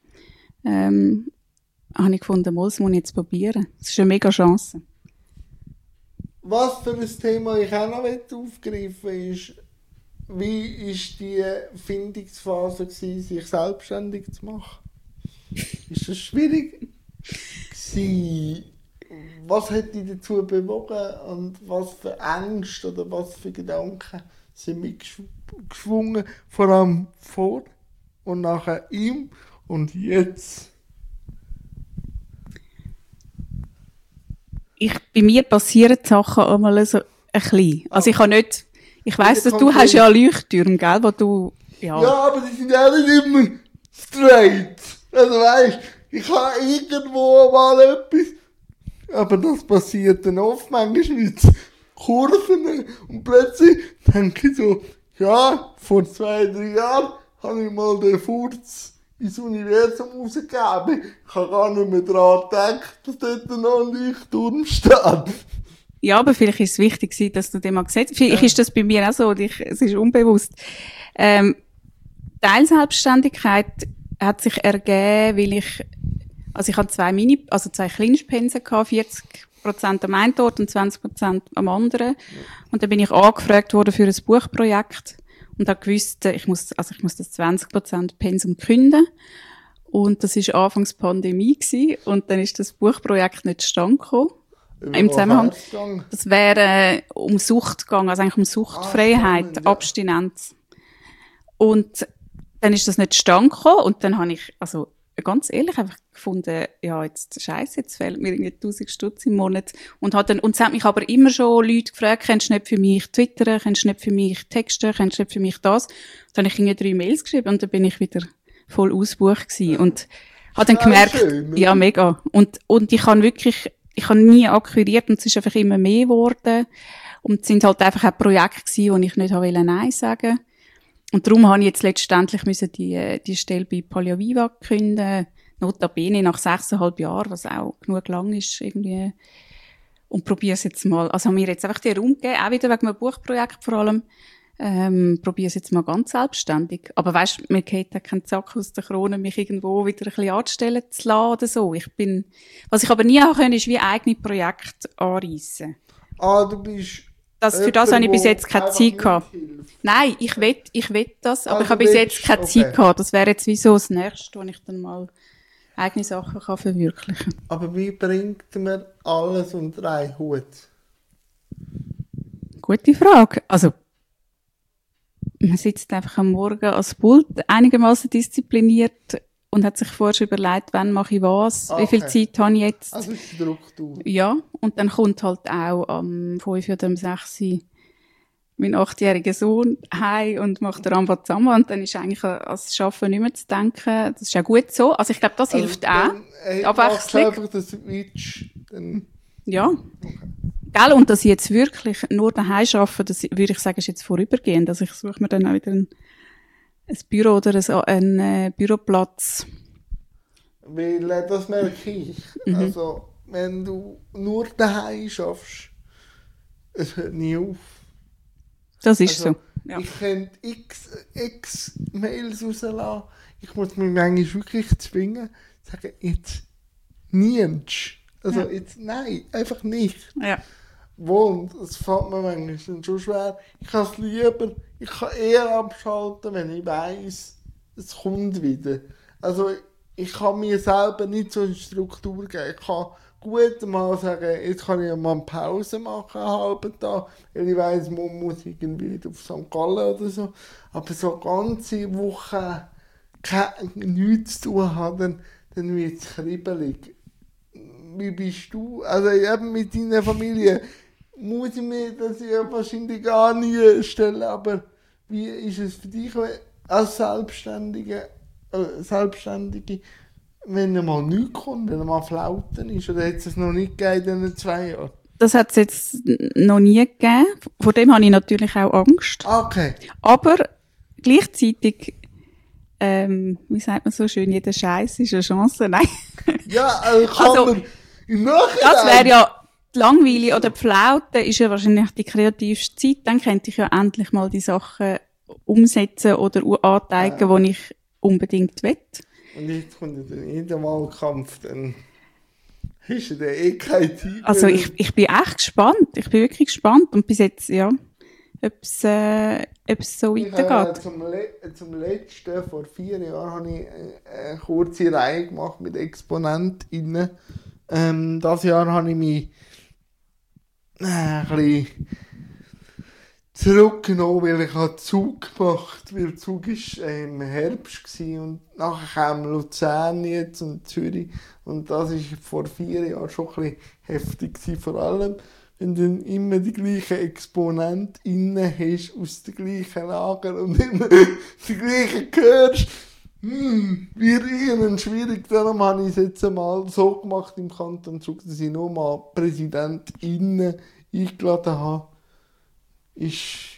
B: habe ich gefunden, das muss ich jetzt probieren. Das ist eine mega Chance.
A: Was für ein Thema ich auch noch aufgreifen will, ist, wie war die Findungsphase gewesen, sich selbstständig zu machen? Ist das schwierig gewesen? Was hat dich dazu bewogen und was für Ängste oder was für Gedanken sind mitgeschwungen, vor allem vor und nachher ihm und jetzt?
B: Bei mir passieren die Sachen einmal so ein bisschen. Also ich weiss, dass du hast ja Leuchttürme, gell, wo du,
A: ja, aber die sind auch nicht immer straight. Also weisst, ich habe irgendwo mal etwas, aber das passiert dann oft manchmal mit Kurven und plötzlich denke ich so, ja, vor 2-3 Jahren habe ich mal den Furz ins Universum rausgegeben. Ich habe gar nicht mehr daran gedacht, dass dort noch ein Leuchtturm steht.
B: Ja, aber vielleicht ist es wichtig, dass du den mal gesehen hast. Vielleicht ist das bei mir auch so, es ist unbewusst. Teilselbstständigkeit hat sich ergeben, weil ich hatte zwei Kleinstpensen gehabt, 40% am einen Ort und 20% am anderen. Und dann bin ich angefragt worden für ein Buchprojekt. Und habe gewusst, ich muss das 20% Pensum künden. Und das war anfangs Pandemie gewesen. Und dann ist das Buchprojekt nicht zustande gekommen. Im Zusammenhang. Das wäre um Sucht gegangen, also eigentlich um Suchtfreiheit, Abstinenz. Und dann ist das nicht zustande gekommen. Und dann habe ich, also ganz ehrlich, einfach gefunden, ja, jetzt fehlen mir irgendwie 1000 Stutz im Monat. Und es hat mich aber immer schon Leute gefragt, kannst du nicht für mich twittern, kannst du nicht für mich texten, kannst du nicht für mich das? Dann habe ich irgendwie 3 Mails geschrieben und dann bin ich wieder voll ausgebucht gewesen. Und habe dann gemerkt, schön, ja, mega. Und ich habe nie akquiriert und es ist einfach immer mehr geworden. Und es sind halt einfach auch Projekte gewesen, wo ich nicht Nein sagen wollte. Und darum habe ich jetzt letztendlich die Stelle bei Pallia Viva künden, notabene nach 6,5 Jahren, was auch genug lang ist irgendwie. Und probiere es jetzt mal. Also haben wir jetzt einfach den Raum gegeben, auch wieder wegen einem Buchprojekt vor allem. Probiere es jetzt mal ganz selbstständig. Aber weisst, mir geht ja kein Zack aus der Krone, mich irgendwo wieder ein bisschen anstellen zu lassen oder so. Was ich aber nie haben können, ist wie eigene Projekte anreissen.
A: Du bist
B: für das habe ich bis jetzt keine Zeit gehabt. Nein, ich will das, aber ich habe bis jetzt keine Zeit gehabt. Das wäre jetzt wie so das Nächste, wo ich dann mal eigene Sachen kann verwirklichen kann.
A: Aber wie bringt man alles unter einen Hut?
B: gute Frage. Also, man sitzt einfach am Morgen ans Pult, einigermaßen diszipliniert und hat sich vorher schon überlegt, wann mache ich was, wie viel Zeit habe ich jetzt.
A: Also ist die Struktur.
B: Ja, und dann kommt halt auch am 5 oder am 6 mein 8-jähriger Sohn heim und macht den Ramba zusammen und dann ist eigentlich an das Arbeiten nicht mehr zu denken. Das ist ja gut so. Also ich glaube, das hilft auch. Die Abwechslung.
A: Einfach das Switch.
B: Ja. Okay. Gell? Und dass ich jetzt wirklich nur daheim arbeite, das würde ich sagen, ist jetzt vorübergehend. Also ich suche mir dann auch wieder ein Büro oder einen Büroplatz.
A: Weil das merke ich. Also wenn du nur daheim schaffst, es hört nie auf.
B: Das ist so.
A: Ja. Ich könnte x Mails rauslassen. Ich muss mich manchmal wirklich zwingen, zu sagen, jetzt nimmst. Also jetzt nein, einfach nicht.
B: Ja.
A: Und es fällt mir manchmal schon schwer. Ich kann es lieber, ich kann eher abschalten, wenn ich weiss, es kommt wieder. Also ich kann mir selber nicht so eine Struktur geben. Ich kann gut mal sagen, jetzt kann ich mal eine Pause machen, einen halben Tag, weil ich weiss, man muss irgendwie auf St. Gallen oder so. Aber so eine ganze Woche nichts zu tun haben, dann wird es kribbelig. Wie bist du? Also eben mit deiner Familie muss ich mir das ja wahrscheinlich gar nie stellen, aber wie ist es für dich als Selbstständige, wenn mal nichts kommt, wenn mal Flauten ist, oder hat es noch nicht gegeben in diesen 2 Jahren?
B: Das hat es jetzt noch nie gegeben. Vor dem habe ich natürlich auch Angst.
A: Okay.
B: Aber gleichzeitig, wie sagt man so schön, jeder Scheiß ist eine Chance. Nein.
A: Ja, also man im Nachhinein...
B: Das wäre ja die Langweile oder die Flaute ist ja wahrscheinlich die kreativste Zeit. Dann könnte ich ja endlich mal die Sachen umsetzen oder anzeigen, die ich unbedingt will.
A: Und jetzt kommt ja dann jeder Wahlkampf, dann hast du dann keine Zeit.
B: Also ich bin echt gespannt. Ich bin wirklich gespannt. Und bis jetzt, ja, ob es so weitergeht.
A: Zum letzten, vor 4 Jahren, habe ich eine kurze Reihe gemacht mit ExponentInnen. Dieses Jahr habe ich mich ein bisschen zurückgenommen, weil ich Zug gemacht habe, weil Zug war im Herbst und nachher kam Luzern jetzt und Zürich und das war vor 4 Jahren schon ein bisschen heftig gewesen, vor allem wenn du immer die gleichen ExponentInnen hast aus dem gleichen Lager und immer die gleichen hörst, wird ihnen schwierig. Darum habe ich es jetzt einmal so gemacht im Kanton Zug, dass ich nur mal PräsidentInnen eingeladen habe. Es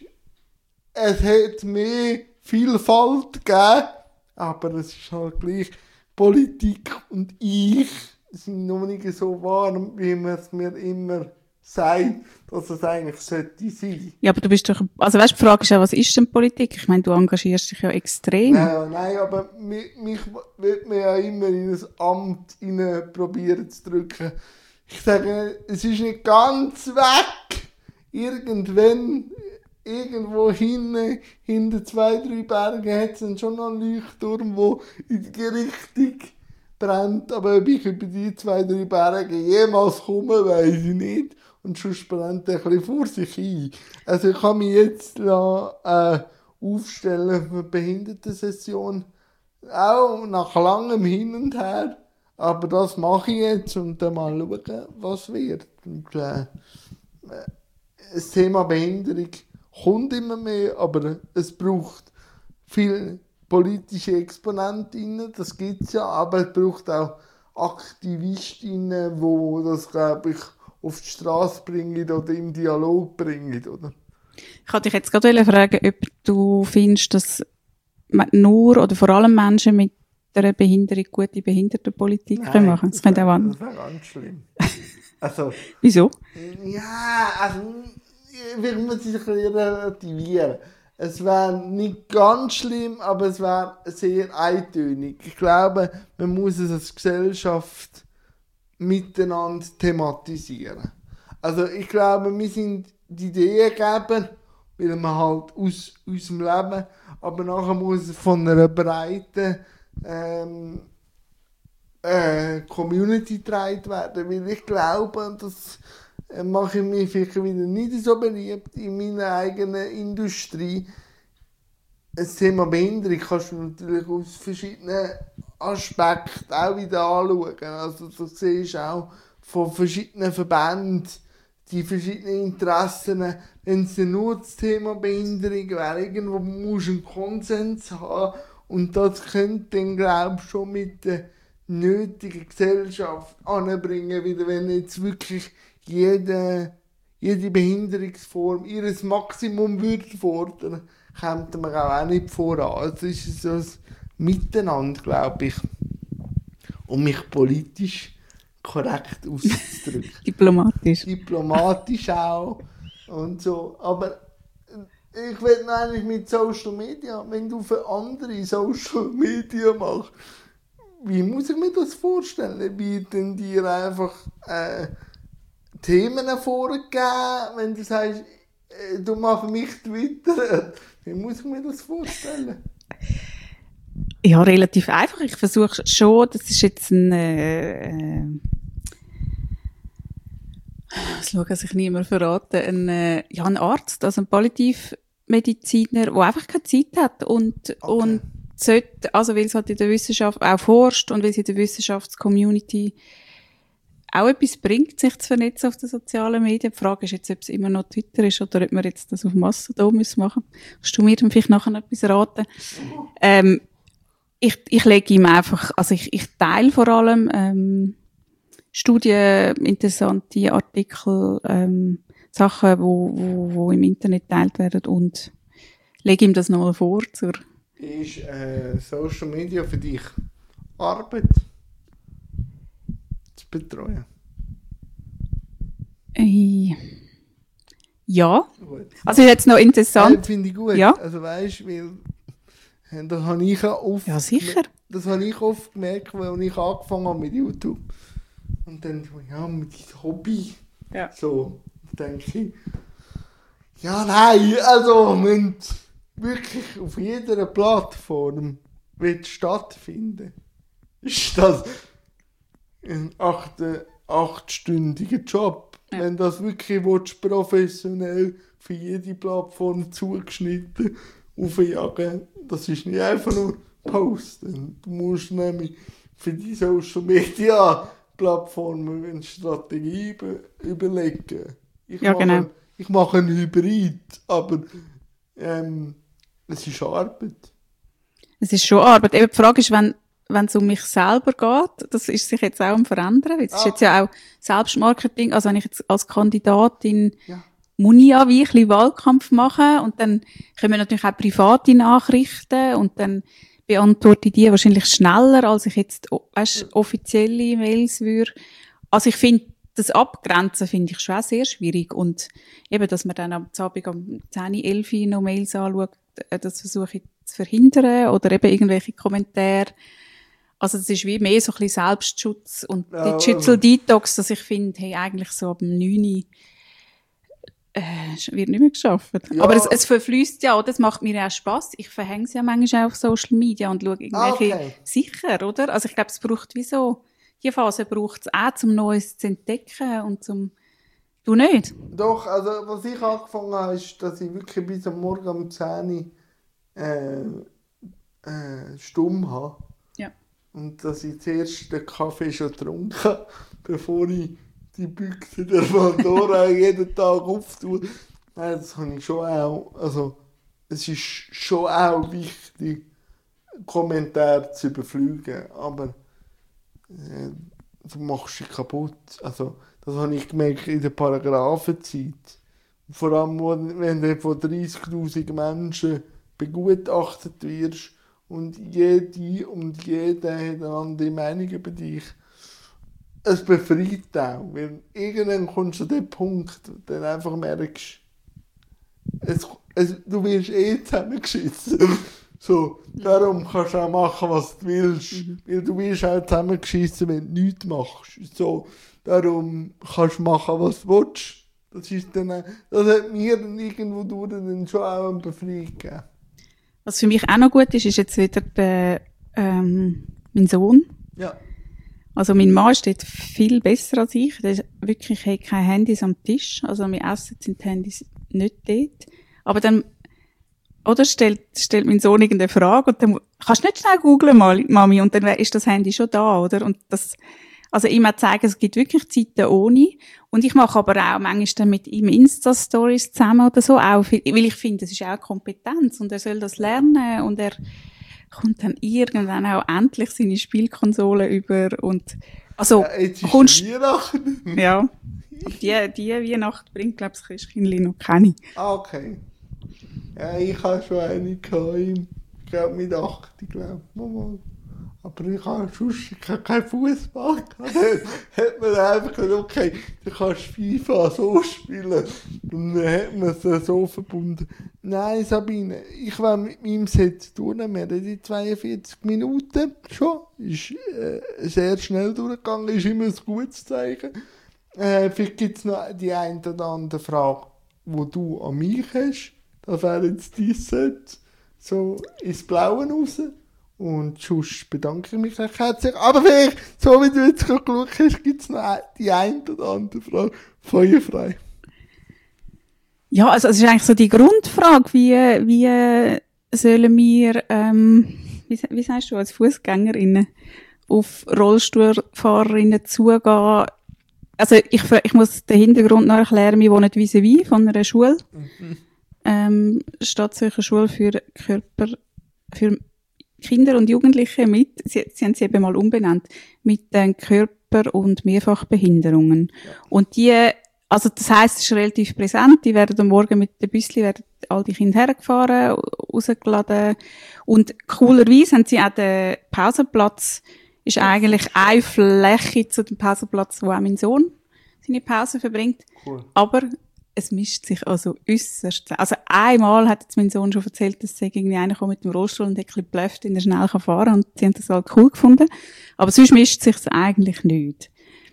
A: hat mehr Vielfalt gegeben, aber es ist halt gleich, Politik und ich sind noch nicht so warm, wie man es mir immer sagt, dass es eigentlich sollte sein.
B: Ja, aber du bist doch, also weißt, die Frage ist ja, was ist denn Politik? Ich meine, du engagierst dich ja extrem.
A: Nein, aber mich wird man ja immer in ein Amt probieren zu drücken. Ich sage, es ist nicht ganz weg. Irgendwann, irgendwo hinter 2, 3 Bergen hat es dann schon noch einen Leuchtturm, der in die Richtung brennt. Aber ob ich über die 2, 3 Berge jemals komme, weiss ich nicht. Und sonst brennt er ein bisschen vor sich hin. Also ich kann mich jetzt aufstellen für die Behindertensession. Auch nach langem Hin und Her. Aber das mache ich jetzt und dann mal schauen, was wird. Und, das Thema Behinderung kommt immer mehr, aber es braucht viele politische ExponentInnen, das gibt es ja, aber es braucht auch AktivistInnen, die das, glaube ich, auf die Straße bringen oder im Dialog bringen, oder?
B: Ich wollte dich jetzt gerade fragen, ob du findest, dass nur oder vor allem Menschen mit einer Behinderung gute Behindertenpolitik machen können. Das wäre
A: ganz schlimm. Also,
B: wieso?
A: Ja, also, ich muss es ein bisschen relativieren. Es wäre nicht ganz schlimm, aber es wäre sehr eintönig. Ich glaube, man muss es als Gesellschaft miteinander thematisieren. Also ich glaube, wir sind die Ideengeber, weil wir halt aus unserem Leben, aber nachher muss es von einer breiten Community getragen werden, weil ich glaube, dass mache ich mich vielleicht wieder nicht so beliebt in meiner eigenen Industrie. Das Thema Behinderung kannst du natürlich aus verschiedenen Aspekten auch wieder anschauen. Also du siehst auch von verschiedenen Verbänden die verschiedenen Interessen. Wenn es nur das Thema Behinderung wäre, irgendwo musst du einen Konsens haben. Und das könnte dann, glaube ich, schon mit der nötigen Gesellschaft anbringen, wieder wenn jetzt wirklich jede Behinderungsform ihres Maximum würde fordern, kommt man auch nicht voran. Also ist es so ein Miteinander, glaube ich, um mich politisch korrekt auszudrücken.
B: Diplomatisch
A: auch und so. Aber ich will eigentlich mit Social Media, wenn du für andere Social Media machst, wie muss ich mir das vorstellen? Bieten dir einfach Themen vorgeben, wenn du sagst, du machst für mich Twitter? Wie muss ich mir das vorstellen?
B: Ja, relativ einfach. Ich versuche schon, das ist jetzt ein schauen, dass ich niemand verrate, ein Arzt, also ein Palliativmediziner, der einfach keine Zeit hat und sollte, also weil es halt in der Wissenschaft auch forscht und weil es in der Wissenschaftscommunity auch etwas bringt, sich zu vernetzen auf den sozialen Medien. Die Frage ist jetzt, ob es immer noch Twitter ist oder ob wir jetzt das auf Mastodon machen müssen. Kannst du mir dann vielleicht nachher noch etwas raten? Ich lege ihm einfach, also ich teile vor allem Studien, interessante Artikel, Sachen, wo im Internet geteilt werden und lege ihm das nochmal vor.
A: Ist Social Media für dich Arbeit zu betreuen?
B: Ja.
A: Gut.
B: Also ist jetzt noch interessant.
A: Finde ich gut.
B: Ja.
A: Also weißt, weil das habe ich oft.
B: Ja, sicher.
A: Das habe ich oft gemerkt, als ich angefangen habe mit YouTube. Und dann so, ja, mit diesem Hobby.
B: Ja.
A: So, denke ich. Ja, nein, also, wenn wirklich auf jeder Plattform wird stattfinden, ist das ein 8-stündiger Job. Ja. Wenn das wirklich willst, professionell für jede Plattform zugeschnitten aufjagen, das ist nicht einfach nur posten. Du musst nämlich für die Social Media Plattformen eine Strategie überlegen.
B: Genau.
A: Ich mache einen Hybrid, aber es ist Arbeit.
B: Es ist schon Arbeit. Eben die Frage ist, wenn es um mich selber geht, das ist sich jetzt auch am Verändern. Es ist jetzt ja auch Selbstmarketing. Also wenn ich jetzt als Kandidatin muss ich ja wie ein bisschen Wahlkampf machen und dann kommen natürlich auch private Nachrichten und dann beantworte ich die wahrscheinlich schneller, als ich jetzt offizielle Mails würde. Also ich finde, das Abgrenzen finde ich schon auch sehr schwierig. Und eben, dass man dann am Abend um 10, 11 noch Mails anschaut, das versuche ich zu verhindern. Oder eben irgendwelche Kommentare. Also das ist wie mehr so ein bisschen Selbstschutz und Digital Detox, dass ich finde, hey, eigentlich so ab dem 9 wird nicht mehr geschafft. Ja. Aber es verfließt ja, oder? Es macht mir auch Spass. Ich verhänge es ja manchmal auch auf Social Media und schaue irgendwelche sicher, oder? Also ich glaube, es braucht wie so, die Phase braucht es auch, um Neues zu entdecken und zum, du nicht?
A: Doch, also was ich angefangen habe, ist, dass ich wirklich bis am Morgen um 10 stumm habe.
B: Ja.
A: Und dass ich zuerst den Kaffee schon getrunken habe, bevor ich die Büchse der Pandora jeden Tag auftue. Nein, das habe ich schon auch. Also, es ist schon auch wichtig, Kommentare zu überfliegen. Aber du machst dich kaputt. Also, das habe ich gemerkt in der Paragraphenzeit. Vor allem, wenn du von 30'000 Menschen begutachtet wirst und jede und jeder hat eine andere Meinung über dich. Es befreit auch, weil irgendwann kommst du zu dem Punkt, wo du dann einfach merkst, du wirst zusammengeschissen. So, darum kannst du auch machen, was du willst. Weil du wirst auch zusammengeschissen, wenn du nichts machst. So, darum kannst du machen, was du willst. Das hat mir irgendwo durch dann schon auch eine Befreiung gegeben.
B: Was für mich auch noch gut ist jetzt wieder mein Sohn.
A: Ja.
B: Also mein Mann steht viel besser als ich. Der wirklich hat keine Handys am Tisch. Also wir essen sind die Handys nicht dort. Aber dann, oder stellt mein Sohn irgendeine Frage und dann kannst du nicht schnell googlen, Mami, und dann ist das Handy schon da, oder? Und das, also ihm zeigen, es gibt wirklich Zeiten ohne. Und ich mache aber auch manchmal dann mit ihm Insta-Stories zusammen oder so, auch, weil ich finde, das ist auch Kompetenz und er soll das lernen und er kommt dann irgendwann auch endlich seine Spielkonsole über und, also,
A: Ja, jetzt ist Weihnachten.
B: Ja. Die Weihnacht bringt, glaube ich, das Christkindli noch keine.
A: Ah, okay. Ja, ich habe schon eine gehabt, ich glaube mit 8, glaube ich. Aber ich habe sonst keinen Fußball gehabt. Hat man einfach gesagt, okay, du kannst FIFA so spielen. Und dann hat man es so verbunden. Nein, Sabine, ich will mit meinem Set tun. Wir haben die 42 Minuten schon. Ist sehr schnell durchgegangen, ist immer ein gutes Zeichen. Vielleicht gibt es noch die eine oder andere Frage, die du an mich hast. Das wäre jetzt dein Set. So ins Blaue raus. Und sonst bedanke ich mich recht herzlich. Aber vielleicht, so wie du jetzt gerade geschaut hast, gibt es noch die eine oder andere Frage. Feuerfrei.
B: Ja, also es ist eigentlich so die Grundfrage, wie sollen wir, wie sagst du, als Fußgängerinnen auf Rollstuhlfahrerinnen zugehen? Also ich muss den Hintergrund noch erklären, wir wohnen vis-à-vis von einer Schule. Staatliche Schule für Kinder und Jugendliche sie haben sie eben mal umbenannt, mit Körper- und Mehrfachbehinderungen. Ja. Und also das heisst, es ist relativ präsent, die werden am Morgen mit dem Büsschen, werden all die Kinder hergefahren, rausgeladen. Und coolerweise haben sie auch den Pausenplatz, ist eigentlich eine Fläche zu dem Pausenplatz, wo auch mein Sohn seine Pause verbringt. Cool. Aber es mischt sich also äusserst. Also einmal hat jetzt mein Sohn schon erzählt, dass irgendwie einer kommt mit dem Rollstuhl und hat ein bisschen blöfft, in der schnell fahren kann. Und sie haben das halt cool gefunden. Aber sonst mischt sich eigentlich nicht.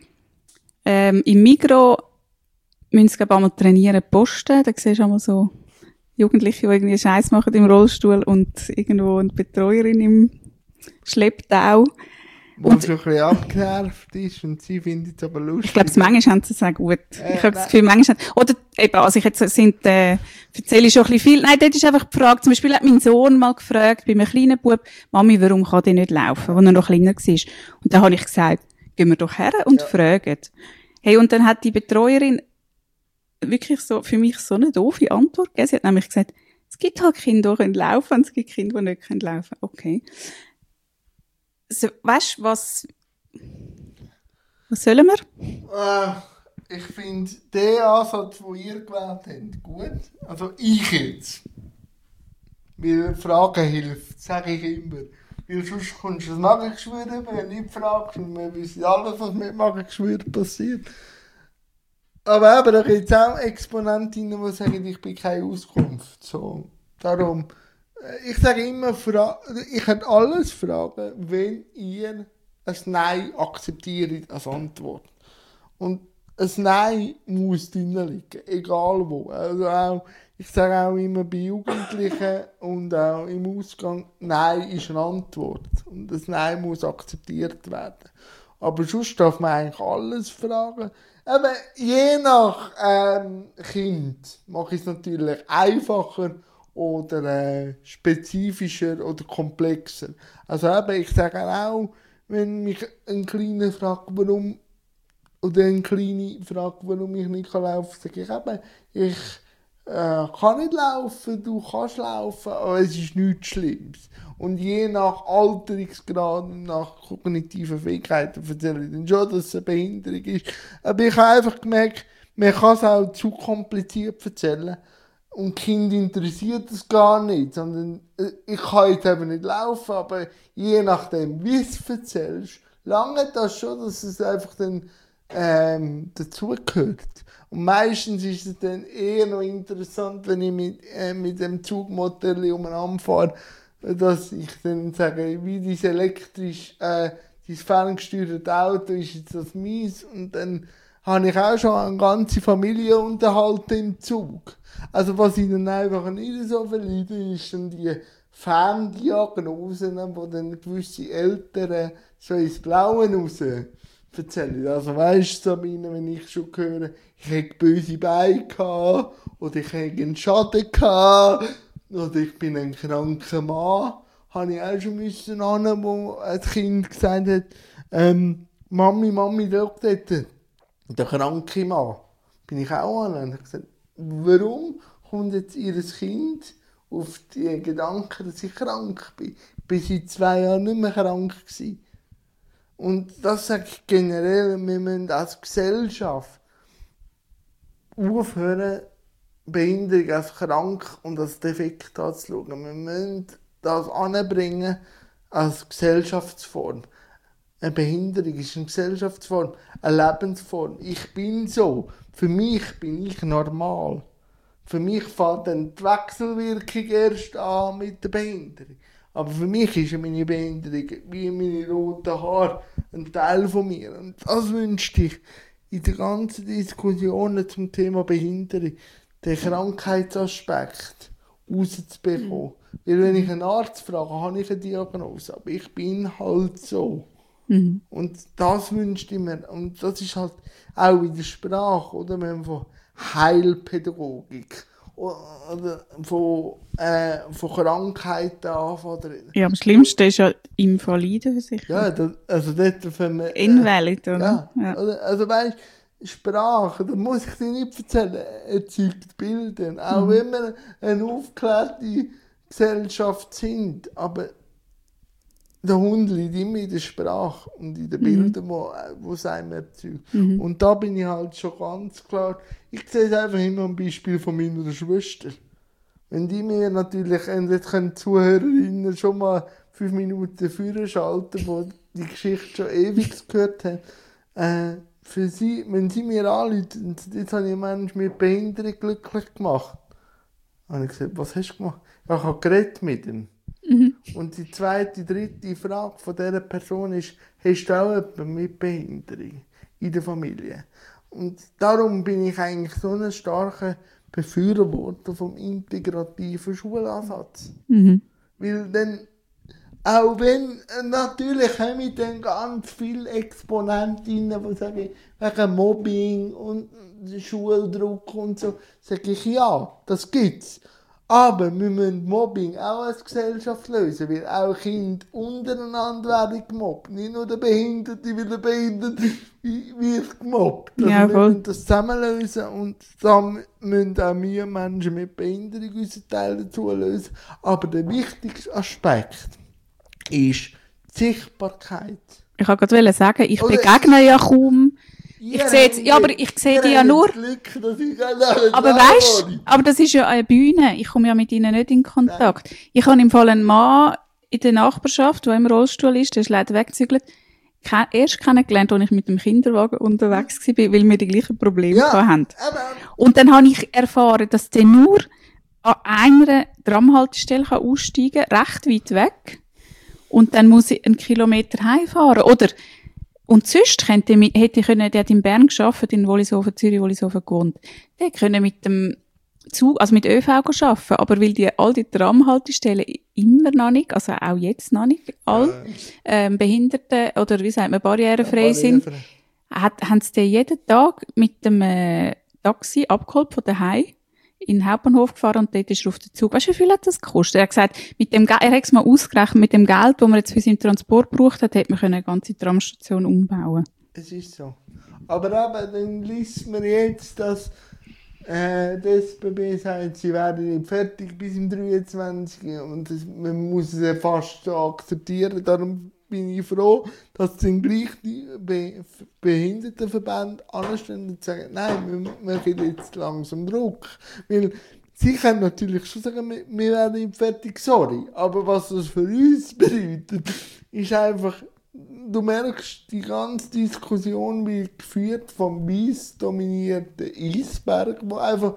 B: Im Migros müssen sie, glaube ich, einmal trainieren, posten. Da siehst du einmal so Jugendliche, die irgendwie Scheiß machen im Rollstuhl und irgendwo eine Betreuerin im Schlepptau.
A: Und schon ein bisschen abgenervt ist und sie findet es aber lustig.
B: Ich glaube, manchmal haben sie es auch gut. Ich habe das Gefühl, manchmal oder eben, also ich jetzt erzähle ich schon ein bisschen viel. Nein, dort ist einfach die Frage, zum Beispiel hat mein Sohn mal gefragt, bei einem kleinen Bub, Mami, warum kann der nicht laufen, als er noch kleiner war? Und dann habe ich gesagt, gehen wir doch her und fragen. Hey, und dann hat die Betreuerin wirklich so, für mich so eine doofe Antwort gegeben. Sie hat nämlich gesagt, es gibt halt Kinder, die laufen können, und es gibt Kinder, die nicht laufen können. Okay. Also, weißt du, was sollen wir?
A: Ich finde den Ansatz, den ihr gewählt habt, gut. Also ich jetzt. Weil Fragen hilft, sage ich immer. Weil sonst kommst du das Magengeschwür über, wenn du nicht fragst. Und wir wissen alles, was mit Magengeschwür passiert. Aber eben, da gibt es auch Exponentinnen, die sagen, ich bin keine Auskunft. So. Darum, ich sage immer, ich kann alles fragen, wenn ihr ein Nein akzeptiert als Antwort. Und ein Nein muss drin liegen, egal wo. Also auch, ich sage auch immer bei Jugendlichen und auch im Ausgang, Nein ist eine Antwort. Und das Nein muss akzeptiert werden. Aber sonst darf man eigentlich alles fragen. Aber je nach Kind mache ich es natürlich einfacher oder spezifischer oder komplexer. Also eben, ich sage auch, wenn mich ein Kleiner fragt, warum, oder eine Kleine fragt, warum ich nicht laufen kann, sage ich eben, ich kann nicht laufen, du kannst laufen, aber es ist nichts Schlimmes. Und je nach Alterungsgrad und nach kognitiven Fähigkeiten erzähle ich dann schon, dass es eine Behinderung ist. Aber ich habe einfach gemerkt, man kann es auch zu kompliziert erzählen. Und Kind interessiert es gar nicht, sondern ich kann jetzt eben nicht laufen, aber je nachdem, wie du es erzählst, lange das schon, dass es einfach dann dazugehört. Und meistens ist es dann eher noch interessant, wenn ich mit dem Zugmodell umeinander fahre, dass ich dann sage, wie dieses dieses ferngesteuerte Auto ist jetzt das mies, und dann habe ich auch schon eine ganze Familie unterhalten im Zug. Also was ich dann einfach nicht so verleide, ist dann die Ferndiagnosen, wo dann gewisse Eltern so ins Blaue raus erzählen. Also weisst du, Sabine, wenn ich schon höre, ich hätte böse Beine gehabt, oder ich hätte einen Schaden gehabt, oder ich bin ein kranker Mann, habe ich auch schon müssen an, wo ein Kind gesagt hat, Mami, schau dort, der kranke Mann. Bin ich auch an und habe gesagt, warum kommt jetzt ihr Kind auf die Gedanken, dass ich krank bin? Ich bin seit 2 Jahren nicht mehr krank gewesen. Und das sage ich generell, wir müssen als Gesellschaft aufhören, Behinderung als krank und als defekt anzuschauen. Wir müssen das anbringen als Gesellschaftsform. Eine Behinderung ist eine Gesellschaftsform, eine Lebensform. Ich bin so. Für mich bin ich normal. Für mich fängt dann die Wechselwirkung erst an mit der Behinderung. Aber für mich ist meine Behinderung wie meine roten Haare ein Teil von mir. Und das wünschte ich in den ganzen Diskussionen zum Thema Behinderung, den Krankheitsaspekt rauszubekommen. Weil wenn ich einen Arzt frage, habe ich eine Diagnose. Aber ich bin halt so. Mhm. Und das wünschte ich mir. Und das ist halt auch in der Sprache, oder? Wir haben von Heilpädagogik oder von Krankheiten anfangen.
B: Ja, am schlimmsten ist ja Invalidenversicherung.
A: Ja, also dort wenn wir...
B: Invalid, oder?
A: Ja. Also weißt du, Sprache, da muss ich dir nicht erzählen, erzeugt Bilder. Auch wenn wir eine aufgeklärte Gesellschaft sind, aber der Hund liegt immer in der Sprache und in den Bildern, die es einem erzeugt. Und da bin ich halt schon ganz klar, ich sehe es einfach immer am Beispiel von meiner Schwester. Wenn die mir natürlich, jetzt können Zuhörerinnen schon mal 5 Minuten früher schalten, die die Geschichte schon ewig gehört haben, für sie, wenn sie mir anrufen, jetzt habe ich einen Menschen mit Behinderung glücklich gemacht. Dann habe ich gesagt, was hast du gemacht? Ja, ich habe geredet mit ihm. Und die zweite, dritte Frage von dieser Person ist, hast du auch jemanden mit Behinderung in der Familie? Und darum bin ich eigentlich so ein starker Befürworter vom integrativen Schulansatz. Weil dann, auch wenn, natürlich haben wir dann ganz viele Exponentinnen, die sagen, wegen Mobbing und Schuldruck und so, sage ich, ja, das gibt's. Aber wir müssen Mobbing auch als Gesellschaft lösen, weil auch Kinder untereinander werden gemobbt. Nicht nur der Behinderte, weil der Behinderte wird gemobbt. Also
B: ja,
A: wir müssen das zusammen lösen und da müssen auch wir Menschen mit Behinderung unseren Teil dazu lösen. Aber der wichtigste Aspekt ist die Sichtbarkeit.
B: Ich wollte gerade sagen, ich begegne ja kaum. Ich sehe die ja nur.
A: Glück,
B: aber weißt, aber das ist ja eine Bühne. Ich komme ja mit ihnen nicht in Kontakt. Nein. Ich habe im Fall einen Mann in der Nachbarschaft, der im Rollstuhl ist, der ist leider weggezügelt, erst kennengelernt, als ich mit dem Kinderwagen unterwegs war, weil wir die gleichen Probleme hatten. Und dann habe ich erfahren, dass der nur an einer Tramhaltestelle aussteigen kann, recht weit weg. Und dann muss ich 1 Kilometer heimfahren. Oder und sonst hätte ich können, der hat in Bern gearbeitet, in Wollishofen, Zürich, Wollishofen gewohnt. Der können mit dem Zug, also mit ÖV arbeiten, aber weil all die Tramhaltestellen immer noch nicht, also auch jetzt noch nicht, Behinderte oder wie sagt man, barrierefrei sind, haben sie den jeden Tag mit dem Taxi abgeholt von daheim in den Hauptbahnhof gefahren und dort ist er auf den Zug. Weißt du, wie viel hat das gekostet? Er hat gesagt, er hat es mal ausgerechnet, mit dem Geld, das man jetzt für seinen Transport gebraucht hat, hätte man eine ganze Tramstation umbauen.
A: Es ist so. Aber eben, dann liest man jetzt, dass das SBB sagt, sie werden nicht fertig bis im 23. Und man muss es fast so akzeptieren. Darum bin ich froh, dass dann gleich die Behindertenverbände anstehen und sagen, nein, wir machen jetzt langsam Druck. Weil sie können natürlich schon sagen, wir werden nicht fertig, sorry. Aber was das für uns bedeutet, ist einfach, du merkst, die ganze Diskussion wird geführt vom weiss dominierten Eisberg, wo einfach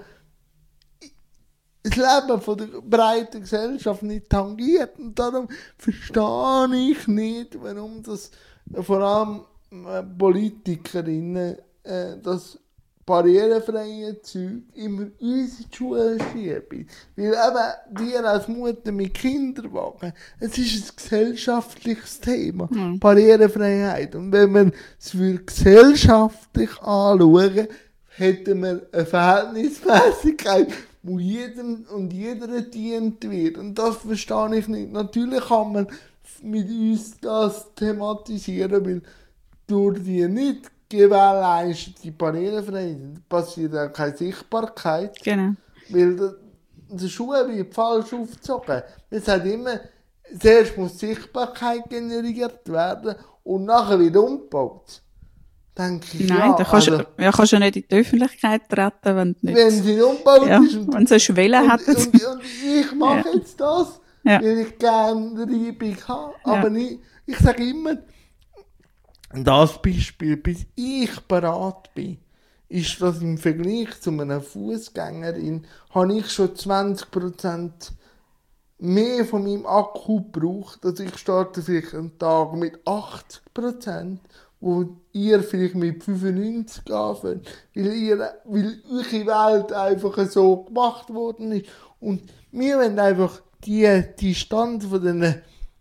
A: das Leben von der breiten Gesellschaft nicht tangiert. Und darum verstehe ich nicht, warum das vor allem Politikerinnen das barrierefreie Zeug immer uns in die Schule schieben. Weil eben, wir als Mutter mit Kinderwagen, es ist ein gesellschaftliches Thema, Barrierefreiheit. Und wenn wir es für gesellschaftlich anschauen, hätten wir eine Verhältnismäßigkeit, wo jedem und jeder dient wird. Und das verstehe ich nicht. Natürlich kann man mit uns das thematisieren, weil durch die nicht gewährleistete Barrierefreiheit passiert auch keine Sichtbarkeit.
B: Genau.
A: Weil die Schule wird falsch aufgezogen. Es hat immer, zuerst muss Sichtbarkeit generiert werden und nachher wieder umgebaut. Denke ich,
B: Nein, da kannst du nicht in die Öffentlichkeit treten, wenn du nicht...
A: Wenn sie umgebaut ist. Und,
B: wenn sie eine Schwelle hat.
A: Und ich mache jetzt das, weil ich gerne Reibung habe. Aber ich sage immer, das Beispiel, bis ich bereit bin, ist das im Vergleich zu einer Fußgängerin, habe ich schon 20% mehr von meinem Akku gebraucht. Also ich starte vielleicht einen Tag mit 80%, wo ihr vielleicht mit 95 anfängt, weil eure Welt einfach so gemacht worden ist. Und wir wollen einfach die Distanz von diesen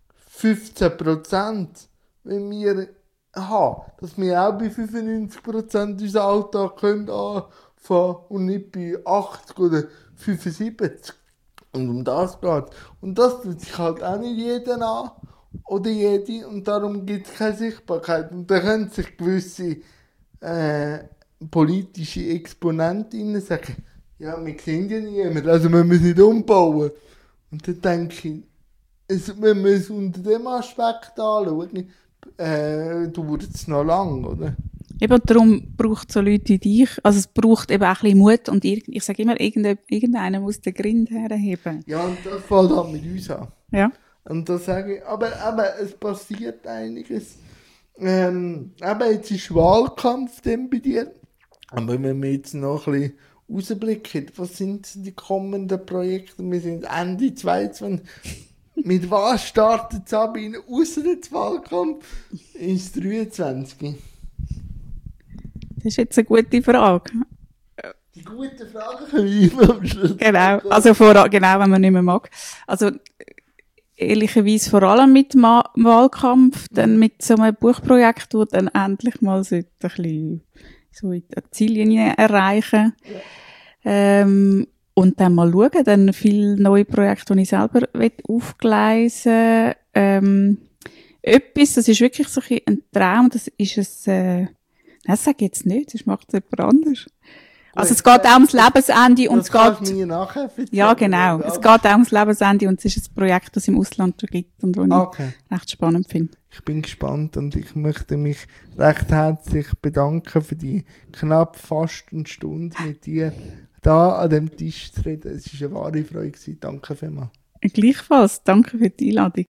A: 15%, wenn wir haben, dass wir auch bei 95% unseren Alltag können anfangen und nicht bei 80 oder 75. Und um das geht. Und das tut sich halt auch nicht jeder an oder jede und darum gibt es keine Sichtbarkeit. Und da können sich gewisse politische Exponentinnen sagen, ja, wir sehen ja niemand, also müssen wir es nicht umbauen. Und dann denke ich, wenn wir es unter dem Aspekt anschauen, dauert es noch lang, oder?
B: Eben darum braucht es so Leute wie dich. Also es braucht eben auch ein bisschen Mut und ich sage immer, irgendeiner muss den Grind herheben.
A: Ja, und das fällt halt mit uns an.
B: Ja.
A: Und das sage ich, aber es passiert einiges. Jetzt ist Wahlkampf dann bei dir. Aber wenn wir jetzt noch ein bisschen rausblicken, was sind die kommenden Projekte? Wir sind Ende 22. Mit was startet Sabine ausser dem Wahlkampf ins 23?
B: Das ist jetzt eine gute Frage.
A: Die guten Fragen können wir immer am Schluss.
B: Genau, also genau, wenn man nicht mehr mag. Also ehrlicherweise vor allem mit Wahlkampf, dann mit so einem Buchprojekt, wo dann endlich mal ein bisschen so in die Ziellinie erreichen. Ja. Und dann mal schauen, dann viele neue Projekte, die ich selber aufgleisen will. Etwas, das ist wirklich so ein Traum, das ist das sage ich jetzt nicht, das macht es jemand anders. Also es geht auch ums Lebensende und es geht... Ja, genau. Es geht auch ums Lebensende und es ist ein Projekt, das es im Ausland schon gibt und das ich recht spannend finde.
A: Ich bin gespannt und ich möchte mich recht herzlich bedanken für die knapp fast eine Stunde mit dir da an dem Tisch zu reden. Es war eine wahre Freude. Danke vielmals.
B: Gleichfalls. Danke für die Einladung.